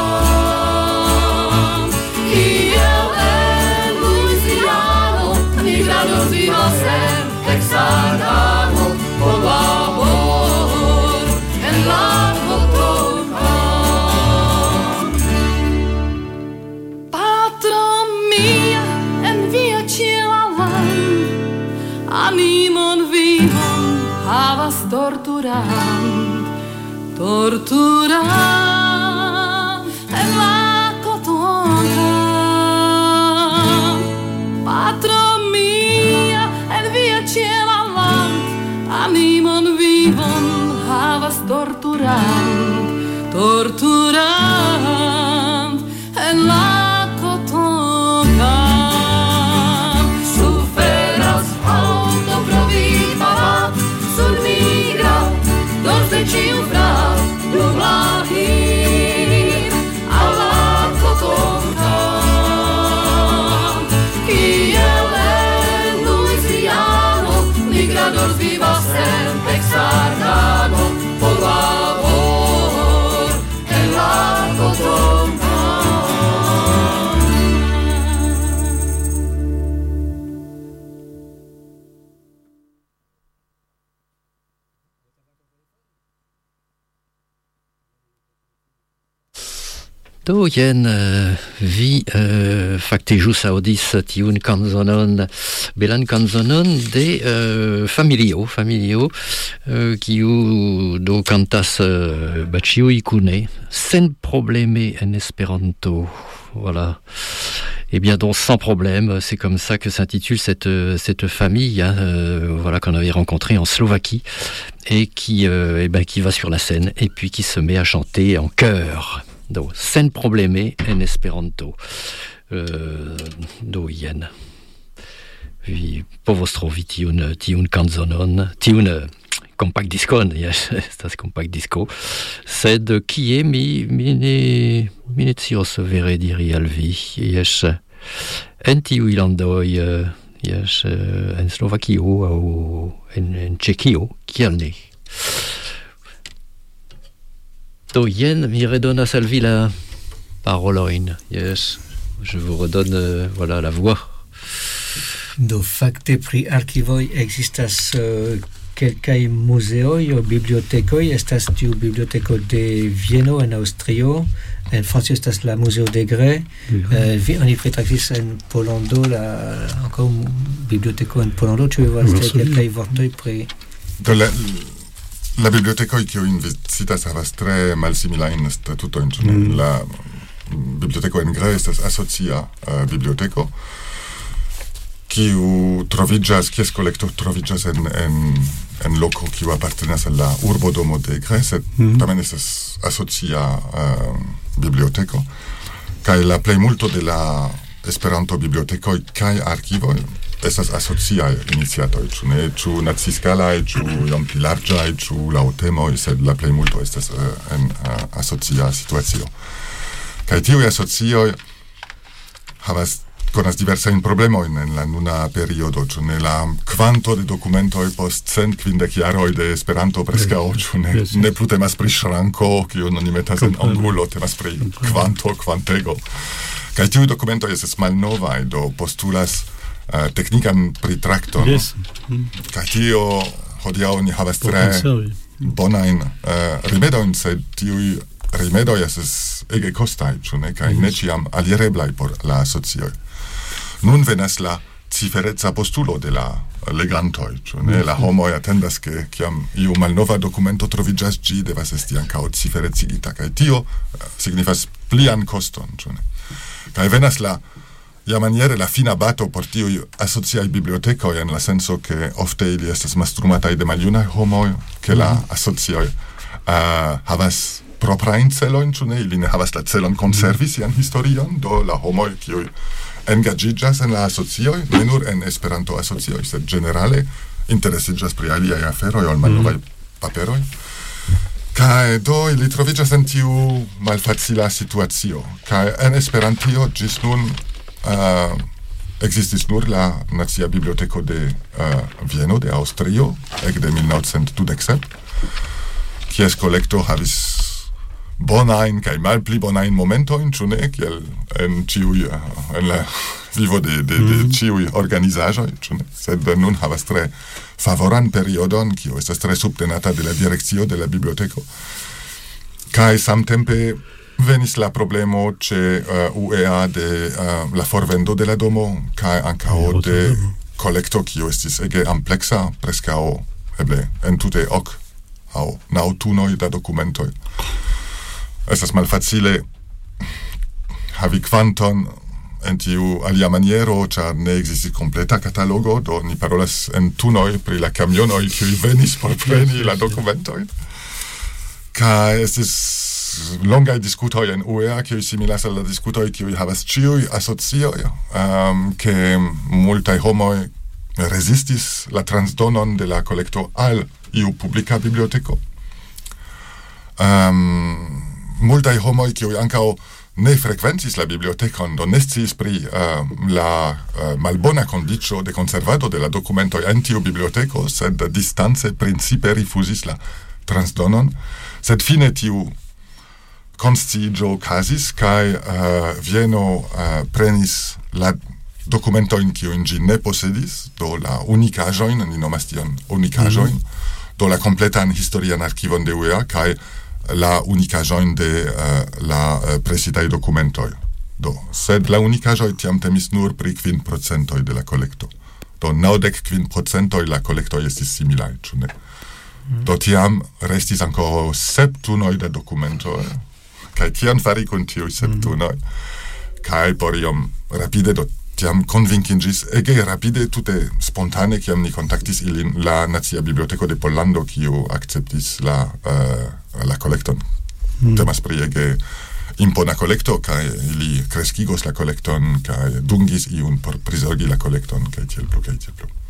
Kiel en Louisiano, migrados vivas en Texarkano, por labor en la cotonca. Patro mia en via ciela land, animon vivon havas torturant, torturant en la kotonkamp. Patro mia, en via ciela land, animon vivon havas torturant, torturant en la kotonkamp. Suferas auto proviva sur migra, dolce ciu fra dum la hir alla kotonkamp. Kiel en Louisiano, migrador vivas en Texarkano, por labor en la kotonkamp. Do jen uh, vi uh, fakte ĵus aŭdis tiun kanzonon, belan kanzonon de uh, familio, familio uh, kiu do kantas uh, ba ĉiuj kune, sen probleme en Esperanto. Voilà. Eh bien, donc, sans problème, c'est comme ça que s'intitule cette, cette famille, hein, euh, voilà, qu'on avait rencontrée en Slovaquie, et qui, euh, eh ben, qui va sur la scène, et puis qui se met à chanter en chœur. Do, sen probleme en Esperanto. Euh, do jen. Vi povos trovi tiun, tiun kanzonon, tiun compact diskon, yes, estas compact disko, sed kie mi, mi ne, mi ne scios vere diri al vi, yes, en tiuj landoj, yes, en Slovakio aŭ en, en Ĉeĥio, kial ne? Do jen, mi redonas al vi la parolojn, yes, je vous redonne, euh, voilà, la voix. Do fakte pri arkivoj ekzistas uh, kelkaj muzeoj aŭ bibliotekoj. Estas tiu biblioteko de Vieno en Aŭstrio, en Francio estas la Muzeo de Grès, mm-hmm. uh, vi oni pretraktis en Pollando la ankaŭ biblioteko en Pollando. Ĉu vi volas kelkaj vortoj pri do la la bibliotekoj kiujn vi citas havas tre malsimilajn statutojn. Mm. La biblioteko en Grès estas asocia uh, biblioteko kiu troviĝas, kies kolekto troviĝas en, en, en loko kiu apartenas al la urbodomo de Grès, sed mm. tamen estas asocia uh, biblioteko, kaj la plejmulto de la Esperanto-bibliotekoj kaj arkivoj estas asociaj iniciatoj, ĉu ne, ĉu naciskalaj, ĉu iom pli larĝaj, ĉu laŭ temoj, sed la plejmulto estas uh, en uh, asocia situacio. Kaj tiuj asocioj havas konas diversajn problemojn en la nuna periodo, ĉu ne, la kvanto de dokumentoj post cent kvindek jaroj de Esperanto preskaŭ, ĉu ne, ne plu temas pri ŝranko, kiun oni metas en angulo, temas pri kvanto, kvantego. Kaj tiuj dokumentoj estas malnovaj, do postulas uh, teknikan pritrakton. Yes. Mm. Kaj tio hodiaŭ ni havas tre bonajn uh, rimedojn, sed tiuj rimedoj estas ege kostaj, ĉu ne, kaj ne ĉiam alireblaj por la asocioj. Nun venas la ciferezza postulo de la legantoj, ĉu ne? La homoj atendas ke kiam iu malnova dokumento troviĝas, ĝi devas esti ankaŭ ciferecigita, kaj tio uh, signifas plian koston, ĉu ne? Kaj venas la iamaniere la fina bato por tiuj asociaj bibliotekoj, en la senso ke ofte ili estas mastrumataj de maljunaj homoj, ke la asocioj uh, havas proprajn celojn, ĉu ne? Ili ne havas la celon konservi sian historion, do la homoj kiuj engaĝiĝas en la asocioj, ne nur en Esperanto-asocioj, sed ĝenerale interesiĝas pri aliaj aferoj ol malnovaj paperoj. Kaj do ili troviĝas en tiu malfacila situacio. Kaj en Esperantio ĝis nun uh, ekzistis nur la Nacia Biblioteko de uh, Vieno, de Aŭstrio, ekde mil novcent dudek sep, kies kolekto havis bonajn kaj malpli bonajn momentojn, ĉu ne, kiel en ĉiuj en la vivo de de, de ĉiuj organizaĵoj, ĉu ne, sed nun havas tre favoran periodon, kiu estas tre subtenata de la direkcio de la biblioteko. Kaj samtempe venis la problemo ĉe uh, U E A de uh, la forvendo de la domo, kaj ankaŭ de kolekto, kiu estis ege ampleksa, preskaŭ eble entute ok aŭ naŭ tunoj da dokumentoj. Estas malfacile havi kvanton en tiu alia maniero, ĉar ne ekzistis kompleta katalogo, do ni parolas en tunoj pri la kamionoj kiuj venis por preni la dokumentojn. Kaj estis longaj diskutoj en U E A, kiuj similas al la diskutoj kiuj havas ĉiuj asocioj, um, ke multaj homoj rezistis la transdonon de la kolekto al iu publika biblioteko. Um, multaj homoj kiuj ankaŭ ne frekventis la bibliotekon, do ne sciis pri uh, la uh, malbona kondiĉo de konservado de la dokumentoj en tiu biblioteko, sed distance principe rifuzis la transdonon, sed fine tiu konsciiĝo okazis kaj uh, Vieno uh, prenis la dokumentojn kiujn ĝi ne posedis, do la unikaĵojn, ni nomas tion unikaĵojn, mm. do la kompletan historian arkivon de U E A kaj la unikaĵojn de uh, la uh, presitaj dokumentoj. Do, sed la unikaĵoj tiam temis nur pri kvin procentoj de la kolekto. Do naŭdek kvin procentoj la kolektoj estis similaj, ĉu ne? Mm. Do tiam restis ankoraŭ sep tunoj da dokumentoj, kaj kion fari kun tiuj sep tunoj? Kaj por iom rapide do tiam konvinkiĝis ege rapide, tute spontane, kiam ni kontaktis ilin, la Nacia Biblioteko de Pollando, kiu akceptis la uh, la kolekton. Mm. Temas pri ege impona kolekto, kaj ili kreskigos la kolekton, kaj dungis iun por prizorgi la kolekton, kaj tiel plu, kaj tiel plu.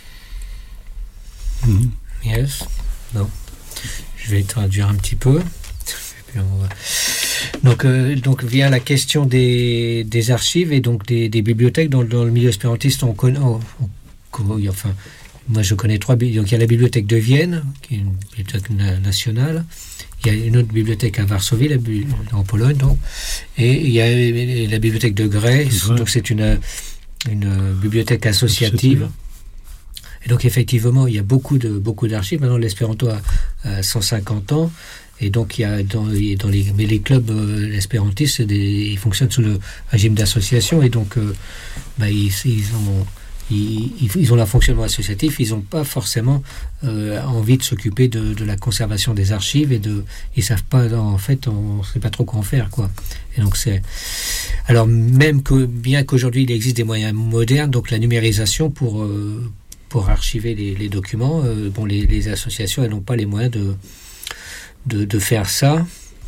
Mm. Yes. Non. Je vais traduire un petit peu. Donc, euh, donc vient la question des, des archives et donc des, des bibliothèques. Dans, dans le milieu espérantiste, on connaît, on, on, enfin, moi je connais trois. Donc il y a la bibliothèque de Vienne, qui est une bibliothèque na- nationale. Il y a une autre bibliothèque à Varsovie, la, en Pologne, donc. Et il y a la bibliothèque de Grès. Ouais. Donc c'est une, une bibliothèque associative. Et donc effectivement, il y a beaucoup de beaucoup d'archives. Maintenant, l'espéranto a, a cent cinquante ans. Et donc, il y a dans, dans les, mais les clubs euh, espérantistes, des, ils fonctionnent sous le régime d'association. Et donc, euh, bah, ils, ils, ont, ils, ils ont leur fonctionnement associatif. Ils n'ont pas forcément euh, envie de s'occuper de, de la conservation des archives. Et de, ils ne savent pas, en fait, on ne sait pas trop quoi en faire, quoi. Et donc, c'est... Alors, même que, bien qu'aujourd'hui, il existe des moyens modernes, donc la numérisation pour, euh, pour archiver les, les documents, euh, bon, les, les associations, elles n'ont pas les moyens de... De, de faire ça.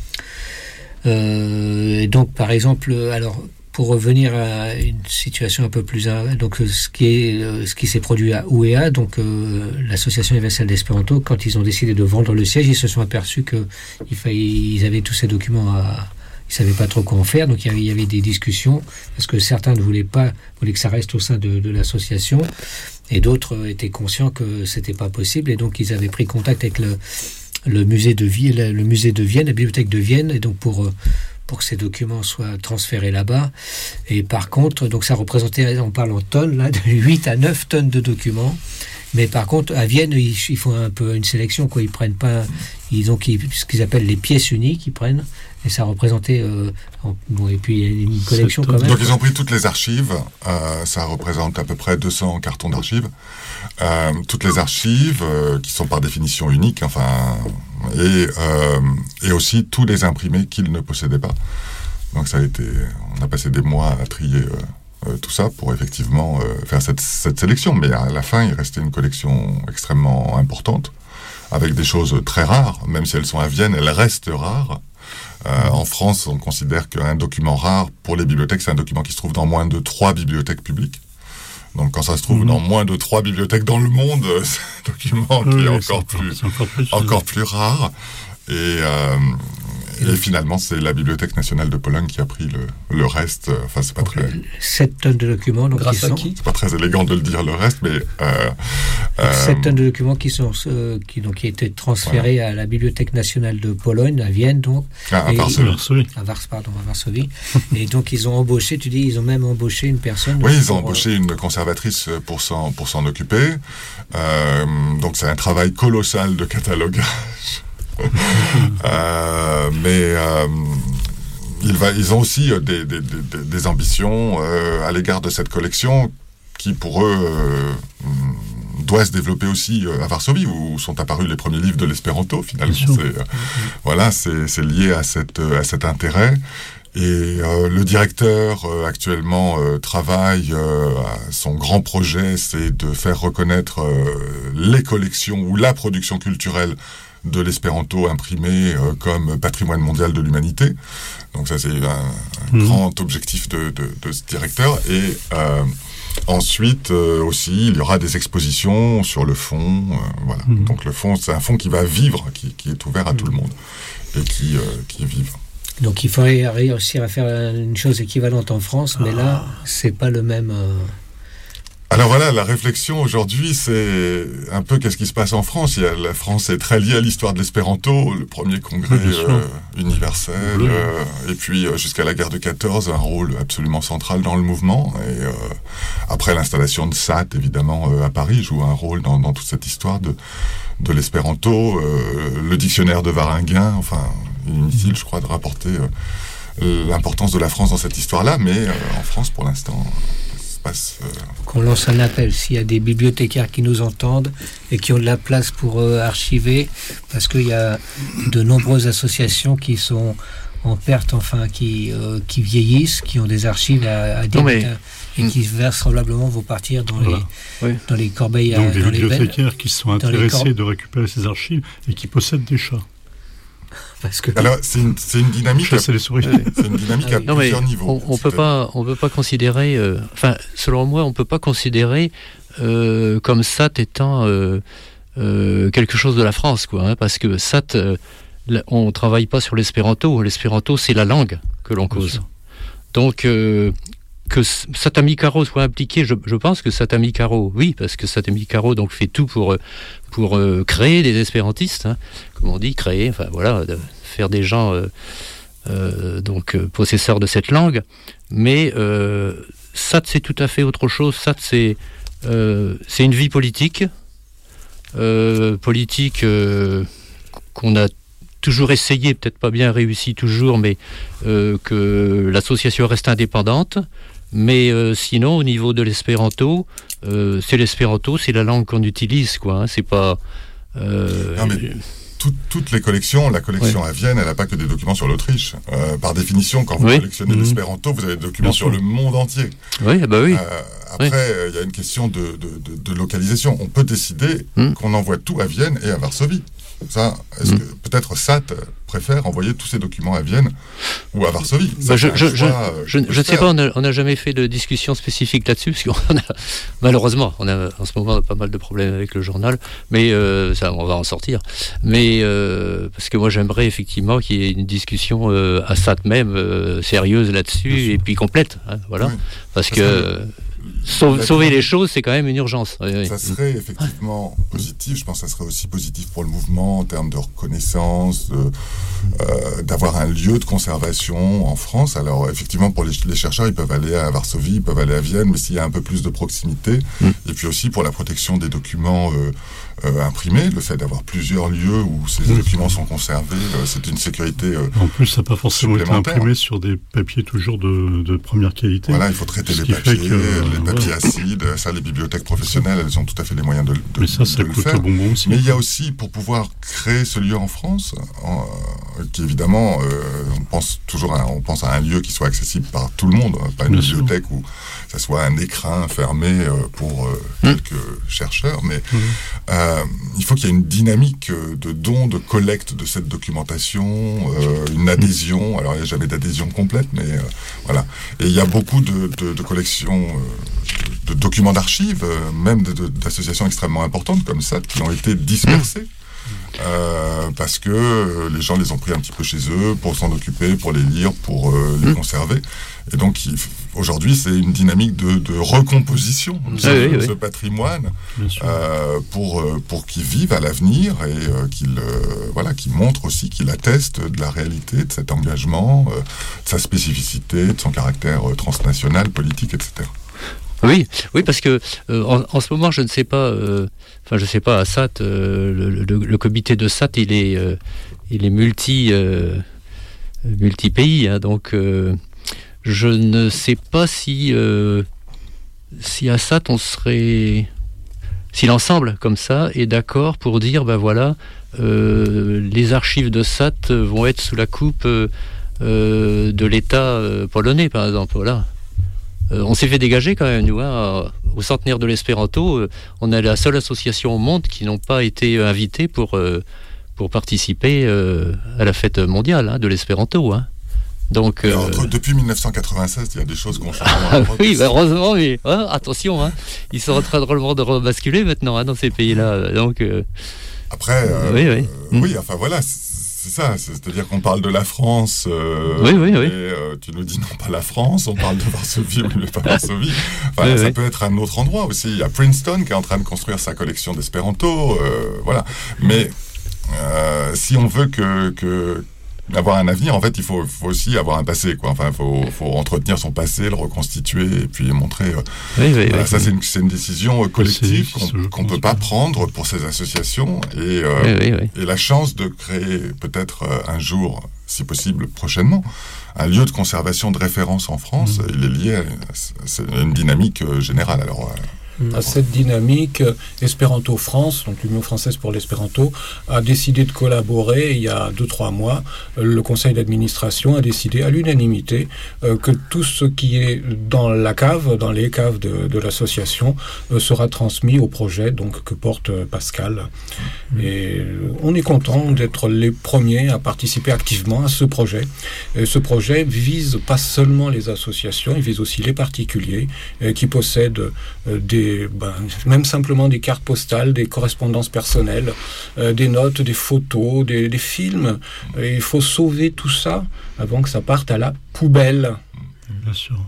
Euh, et donc, par exemple, alors, pour revenir à une situation un peu plus... Donc, ce qui, est, ce qui s'est produit à U E A, donc euh, l'Association universelle d'espéranto, quand ils ont décidé de vendre le siège, ils se sont aperçus qu'ils ils avaient tous ces documents à... Ils ne savaient pas trop quoi en faire, donc il y, avait, il y avait des discussions, parce que certains ne voulaient pas, voulaient que ça reste au sein de, de l'association, et d'autres étaient conscients que ce n'était pas possible, et donc ils avaient pris contact avec le... le musée de Vienne, le musée de Vienne, la bibliothèque de Vienne, et donc pour pour que ces documents soient transférés là-bas. Et par contre, donc ça représentait, on parle en tonnes là, de huit à neuf tonnes de documents. Mais par contre, à Vienne, ils, ils font un peu une sélection, quoi. Ils prennent pas, ils ont ce qu'ils appellent les pièces uniques, ils prennent. Et ça représentait, euh, en, bon, et puis il y a une collection quand même. Donc ils ont pris toutes les archives, euh, ça représente à peu près deux cents cartons d'archives. Euh, toutes les archives euh, qui sont par définition uniques, enfin, et, euh, et aussi tous les imprimés qu'ils ne possédaient pas. Donc ça a été, on a passé des mois à trier euh, euh, tout ça pour effectivement euh, faire cette, cette sélection. Mais à la fin, il restait une collection extrêmement importante, avec des choses très rares, même si elles sont à Vienne, elles restent rares. Euh, en France, on considère qu'un document rare pour les bibliothèques, c'est un document qui se trouve dans moins de trois bibliothèques publiques. Donc, quand ça se trouve mmh. dans moins de trois bibliothèques dans le monde, c'est un document qui oui, est, encore, est, plus, est encore plus, encore plus rare. Et, euh, et finalement, c'est la Bibliothèque nationale de Pologne qui a pris le, le reste. Enfin, c'est pas donc, très... sept tonnes de documents. Donc grâce qui à sont... qui ? C'est pas très élégant de le dire le reste, mais... Euh, sept euh... tonnes de documents qui sont euh, qui donc qui étaient transférés voilà. à la Bibliothèque nationale de Pologne, à Vienne, donc. Ah, à Varsovie. À Vars, pardon, à Varsovie. Et donc, ils ont embauché, tu dis, ils ont même embauché une personne. Oui, ils ont embauché une conservatrice pour s'en, pour s'en occuper. Euh, donc, c'est un travail colossal de catalogage. euh, mais euh, il va, ils ont aussi des, des, des, des ambitions euh, à l'égard de cette collection qui, pour eux, euh, doit se développer aussi à Varsovie, où sont apparus les premiers livres de l'espéranto, finalement. C'est, euh, voilà, c'est, c'est lié à, cette, à cet intérêt. Et euh, le directeur euh, actuellement euh, travaille, euh, son grand projet, c'est de faire reconnaître euh, les collections ou la production culturelle de l'espéranto imprimé euh, comme patrimoine mondial de l'humanité. Donc ça, c'est un, un mmh. grand objectif de, de, de ce directeur. Et euh, ensuite euh, aussi, il y aura des expositions sur le fonds. Euh, voilà. Mmh. Donc le fonds, c'est un fonds qui va vivre, qui, qui est ouvert à mmh. tout le monde et qui, euh, qui vive. Donc il faudrait réussir à faire une chose équivalente en France, mais là, c'est pas le même... Euh... Alors voilà, la réflexion aujourd'hui, c'est un peu qu'est-ce qui se passe en France. Il y a, la France est très liée à l'histoire de l'espéranto, le premier congrès euh, universel, euh, et puis euh, jusqu'à la guerre de quatorze, un rôle absolument central dans le mouvement. Et euh, après l'installation de S A T, évidemment, euh, à Paris, joue un rôle dans, dans toute cette histoire de, de l'espéranto. Euh, le dictionnaire de Varinguin, enfin, inutile, je crois, de rapporter euh, l'importance de la France dans cette histoire-là, mais euh, en France, pour l'instant... Euh... Qu'on lance un appel s'il y a des bibliothécaires qui nous entendent et qui ont de la place pour euh, archiver, parce qu'il y a de nombreuses associations qui sont en perte, enfin qui, euh, qui vieillissent, qui ont des archives à, à dire mais... et qui vraisemblablement vont partir dans, voilà. les, oui. dans les corbeilles. Donc à, des dans bibliothécaires les qui sont intéressés cor... de récupérer ces archives et qui possèdent des chats. Parce que... Alors c'est une, c'est une dynamique. À, c'est les souris. C'est une dynamique à non, plusieurs niveaux. On, on peut pas, on peut pas considérer. Euh, enfin, selon moi, on peut pas considérer euh, comme S A T étant euh, euh, quelque chose de la France, quoi. Hein, parce que S A T, euh, on travaille pas sur l'espéranto. L'espéranto, c'est la langue que l'on cause. Donc euh, que Satami Caro soit impliqué, je, je pense que Satami Caro, oui, parce que Satami Caro donc fait tout pour pour euh, créer des espérantistes, hein, comme on dit, créer, enfin voilà, de faire des gens euh, euh, donc euh, possesseurs de cette langue. Mais euh, S A T c'est tout à fait autre chose. S A T c'est euh, c'est une vie politique, euh, politique euh, qu'on a toujours essayé, peut-être pas bien réussi toujours, mais euh, que l'association reste indépendante. Mais euh, sinon, au niveau de l'espéranto, euh, c'est l'espéranto, c'est la langue qu'on utilise, quoi. Hein, c'est pas. Euh, non, mais tout, toutes les collections, la collection ouais. à Vienne, elle n'a pas que des documents sur l'Autriche. Euh, par définition, quand vous oui. collectionnez mmh. l'espéranto, vous avez des documents Bien sur sûr. le monde entier. Oui, bah oui. Euh, après, il oui. euh, y a une question de, de, de, de localisation. On peut décider mmh. qu'on envoie tout à Vienne et à Varsovie. Ça, est-ce mmh. que peut-être S A T préfère envoyer tous ces documents à Vienne ou à Varsovie? Ça, bah je je, choix, je, je, je ne sais pas, on n'a jamais fait de discussion spécifique là-dessus, parce qu'on a, malheureusement, on a en ce moment pas mal de problèmes avec le journal, mais euh, ça, on va en sortir. Mais euh, parce que moi, j'aimerais effectivement qu'il y ait une discussion euh, à S A T même, euh, sérieuse là-dessus, et puis complète, hein, voilà, oui. parce ça que... Euh, Sauve, sauver les choses, c'est quand même une urgence. Oui, oui. Ça serait effectivement positif. Je pense que ça serait aussi positif pour le mouvement en termes de reconnaissance, de, euh, d'avoir un lieu de conservation en France. Alors effectivement, pour les, les chercheurs, ils peuvent aller à Varsovie, ils peuvent aller à Vienne, mais s'il y a un peu plus de proximité, mm. et puis aussi pour la protection des documents euh, euh, imprimés, le fait d'avoir plusieurs lieux où ces mm. documents sont conservés, euh, c'est une sécurité euh, En plus, ça n'a pas forcément été imprimé sur des papiers toujours de, de première qualité. Voilà, il faut traiter les papiers, que, les papiers ouais. acides. Ça, les bibliothèques professionnelles, elles ont tout à fait les moyens de, de, Mais ça, ça de coûte le faire. Bonbon aussi. Mais il y a aussi, pour pouvoir créer ce lieu en France, en, qui évidemment, euh, on pense toujours à, on pense à un lieu qui soit accessible par tout le monde, pas une Bien bibliothèque sûr. où ça soit un écrin fermé euh, pour euh, mmh. quelques chercheurs, mais mmh. euh, il faut qu'il y ait une dynamique de dons, de collecte de cette documentation, euh, une adhésion. Alors il n'y a jamais d'adhésion complète, mais euh, voilà. Et il y a beaucoup de, de, de collections, euh, de, de documents d'archives, euh, même de, de, d'associations extrêmement importantes comme ça, qui ont été dispersées. Mmh. Euh, parce que euh, les gens les ont pris un petit peu chez eux pour s'en occuper, pour les lire, pour euh, les mmh. conserver. Et donc, il, aujourd'hui, c'est une dynamique de, de recomposition de ce, oui, oui, ce oui. patrimoine euh, pour, pour qu'il vive à l'avenir et euh, qu'il, euh, voilà, qu'il montre aussi, qu'il atteste de la réalité de cet engagement, euh, de sa spécificité, de son caractère euh, transnational, politique, et cetera. Oui, oui, parce que euh, en, en ce moment, je ne sais pas, euh, enfin, je sais pas, à S A T, euh, le, le, le comité de S A T, il est, euh, il est multi, euh, multi-pays, hein, donc euh, je ne sais pas si, euh, si à S A T on serait, si l'ensemble, comme ça, est d'accord pour dire, ben voilà, euh, les archives de S A T vont être sous la coupe euh, euh, de l'État euh, polonais, par exemple, voilà. Euh, on s'est fait dégager quand même, nous, hein, au centenaire de l'espéranto, euh, on est la seule association au monde qui n'ont pas été invités pour, euh, pour participer euh, à la fête mondiale hein, de l'espéranto, hein. Donc, euh... entre, depuis dix-neuf cent quatre-vingt-seize, il y a des choses qu'on change. Ah, oui, bah, heureusement, mais hein, attention, hein, ils sont en train de, de rebasculer maintenant hein, dans ces pays-là. Donc, euh... Après, euh, oui, oui. Euh, oui, enfin voilà, c'est ça. C'est-à-dire qu'on parle de la France. Euh, oui, oui, oui. Et euh, tu nous dis non, pas la France. On parle de Varsovie, oui, mais pas Varsovie. Enfin, oui, ça oui. peut être un autre endroit aussi. Il y a Princeton qui est en train de construire sa collection d'espéranto. Euh, voilà. Mais euh, si on veut que, que avoir un avenir, en fait, il faut, faut aussi avoir un passé, quoi. Enfin, il faut, faut entretenir son passé, le reconstituer et puis montrer. Euh, oui, oui, voilà, oui, ça, oui. c'est une, c'est une décision collective qu'on qu'on peut pas prendre pour ces associations et, euh, oui, oui, oui. et la chance de créer peut-être euh, un jour, si possible prochainement, un lieu de conservation de référence en France. Mmh. Il est lié à c'est une dynamique euh, générale. Alors. Euh, À cette dynamique, Espéranto France, donc l'Union française pour l'espéranto, a décidé de collaborer il y a deux trois mois. Le conseil d'administration a décidé à l'unanimité euh, que tout ce qui est dans la cave, dans les caves de, de l'association, euh, sera transmis au projet donc, que porte Pascal. Mmh. Et on est content d'être les premiers à participer activement à ce projet. Et ce projet vise pas seulement les associations, il vise aussi les particuliers euh, qui possèdent euh, des Ben, même simplement des cartes postales, des correspondances personnelles, euh, des notes, des photos, des, des films. Et il faut sauver tout ça avant que ça parte à la poubelle. Bien sûr.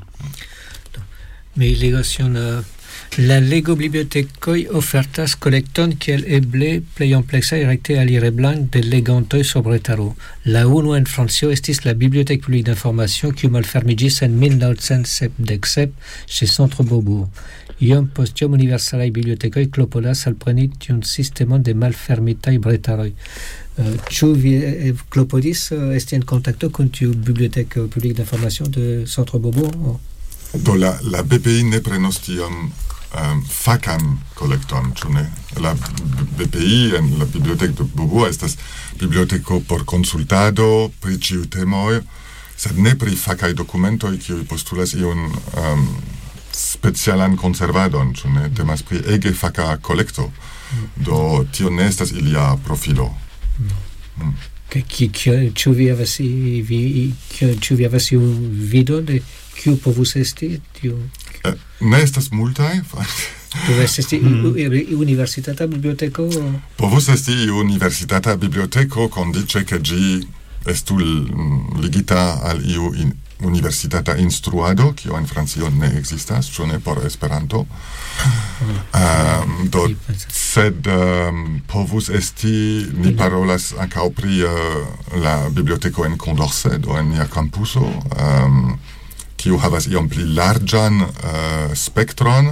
Mais legazioa la Lego bibliotekoj ofertas kolekton kiel eble plej ampleksa rekte alireblan de legantoj sobre taro. La unua en Francio estis la Bibliothèque publique d'information kiu malfermiĝis en mil novcent sepdek sep ĉe Centre Beaubourg. Iom post iom universalaj bibliotekoj klopodas alpreni tiun sistemon de malfermitaj bretaroj. Uh, ĉu vi klopodis uh, esti en kontakto kun tiu Bibliothèque publique d'information de Centre Beaubourg? Oh. Do la, la B P I ne prenos tiam um, facan kolekton, ĉu ne? La B P I en la Bibliothèque de Beaubourg estas biblioteko por konsultado pri ĉiuj temoj, sed ne pri fakaj dokumentoj kiuj postulas iun um, specialan konservadon, ĉu ne? Temas pri ege faka kolekto. Do tio ne estas ilia profilo. Mm. Ĉu vi havas ĉu vi havas iu vido de kiu povus esti tiu? Eh, ne estas multaj. Povus esti universitata biblioteko? Povus esti universitata biblioteko kondiĉe ke ĝi estu ligita al iu in, universitata instruado, kio en Francio ne ekzistas, ĉu ne por Esperanto. Um, do, sed um, povus esti, ni parolas ankaŭ pri uh, la biblioteko en Condorcet, do en nia kampuso, um, kiu havas iom pli larĝan uh, spektron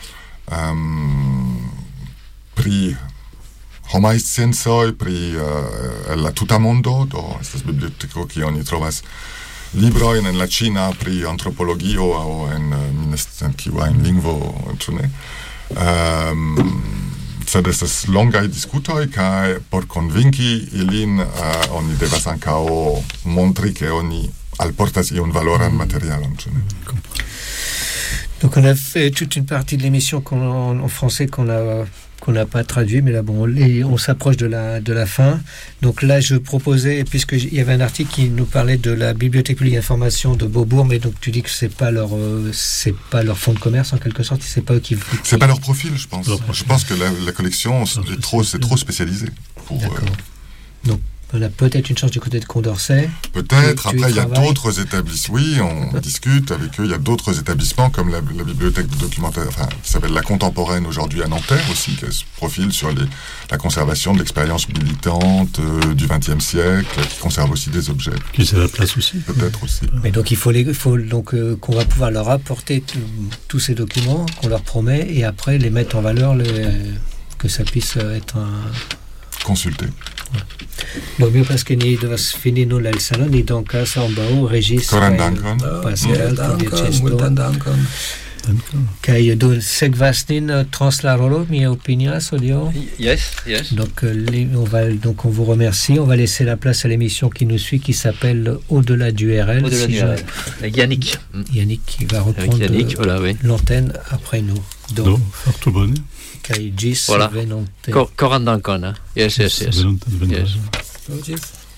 um, pri homaj sciencoj, pri uh, la tuta mondo, do estas biblioteko kie oni trovas librojn en la ĉina pri antropologio aŭ en uh, kiu ajn lingvo, ĉu ne? Um, sed estas longaj diskutoj kaj por konvinki ilin uh, oni devas ankaŭ montri ke oni alportas iun valoran materialon, ĉu ne? Donc on a fait toute une partie de l'émission qu'on, en, en français qu'on a qu'on n'a pas traduit, mais là bon, les, on s'approche de la de la fin. Donc là, je proposais, puisqu'il y avait un article qui nous parlait de la Bibliothèque publique d'information de Beaubourg, mais donc tu dis que c'est pas leur euh, c'est pas leur fonds de commerce en quelque sorte, c'est pas eux qui, qui... c'est pas leur profil, je pense. Je pense que la, la collection c'est trop c'est trop spécialisé pour. D'accord. Euh... Donc on a peut-être une chance du côté de Condorcet. Peut-être. Après, il y a d'autres établissements. Oui, on discute avec eux. Il y a d'autres établissements comme la, la bibliothèque de documentaire, enfin, qui s'appelle La Contemporaine aujourd'hui à Nanterre aussi, qui se profile sur les, la conservation de l'expérience militante euh, du vingtième siècle, qui conserve aussi des objets. Qui c'est la place aussi. Peut-être aussi. Mais donc il faut, les, il faut donc euh, qu'on va pouvoir leur apporter tous ces documents qu'on leur promet et après les mettre en valeur, les, euh, que ça puisse être un... consulter. No, mio pas che ni devas fini nun la salon, ni dankas ambau, Regis, Koran dankon. Pascal, multan dankon. Kai do segvasnin translarolo mi opinia sodio. Yes, yes. Donc les, on va donc on vous remercie. On va laisser la place à l'émission qui nous suit, qui s'appelle Au-delà du R L. Au-delà si du je... R L. Avec Yannick. Yannick qui va reprendre Yannick, voilà, oui. l'antenne après nous. Donc, Do, farto bone. Kai gis voilà. venonte. Cor- Corandancon, hein. Yes, yes, yes. Venonte, venonte. Yes. Oh, gis.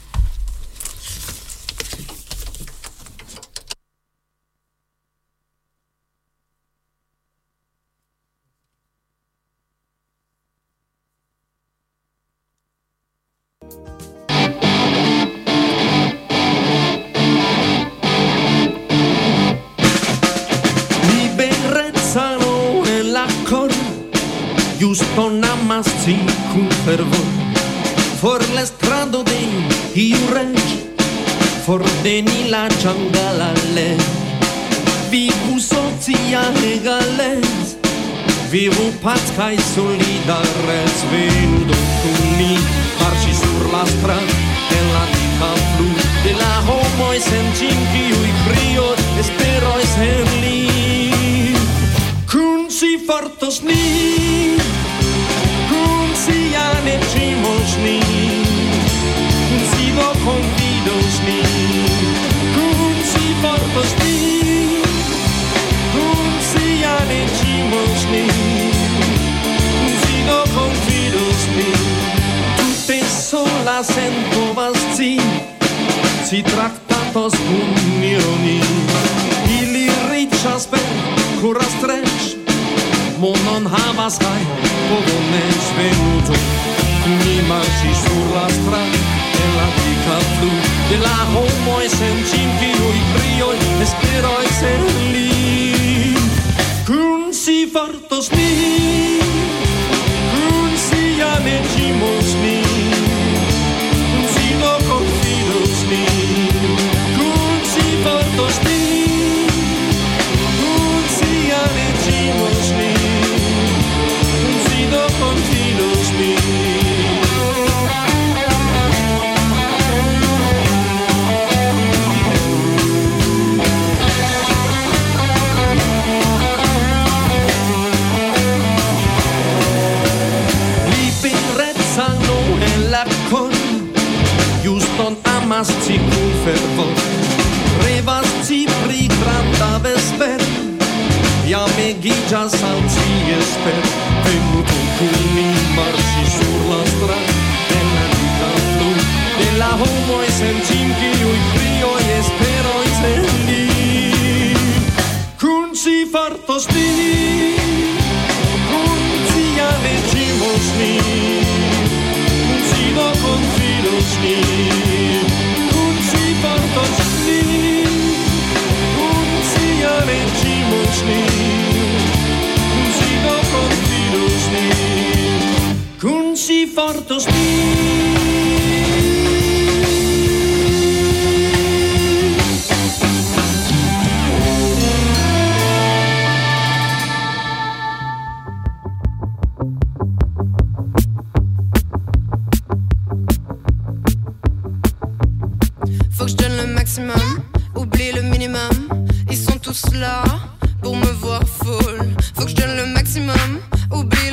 Giusto namassi con fervore for le strade di Iu Reg for deni la ciangalalle vivu socia e galles vivu pazca e solidares venuto con mi marci sur la strada e la dica blu de la homo e sentim che io i frio e spero e sen lì con si fortos ni ne cimos ni si do convidos ni kun si fortos ni kun si ne cimos ni si do convidos ni tutte sola sento vasti si tractatos kun ironia ili riccias per curas trec mo non havas kai pogones venuto mi marci sulla strada e la dica blu de la homo e sentim che io i frio e spero e ser lì kun si fortos ni kun si anegimos ni kun si do confidos ni kun si fortos ni kun si anegimos ni confidos mi li pinrezzano nella con Houston amasci con fervor revasti pri granda vesper ja me gigias alzi esper venuto con mi marci sur la strada della dica blu della homo e sentim che io i frio e spero e sen lì con si fartos ni con si anegimos ni con si do confidos ni con si fartos ni con si anegimos ni con si do confidos ni con si fortos ni Faut que je donne le maximum, oublie le minimum. Ils sont tous là pour me voir folle. Faut que je donne le maximum, oublie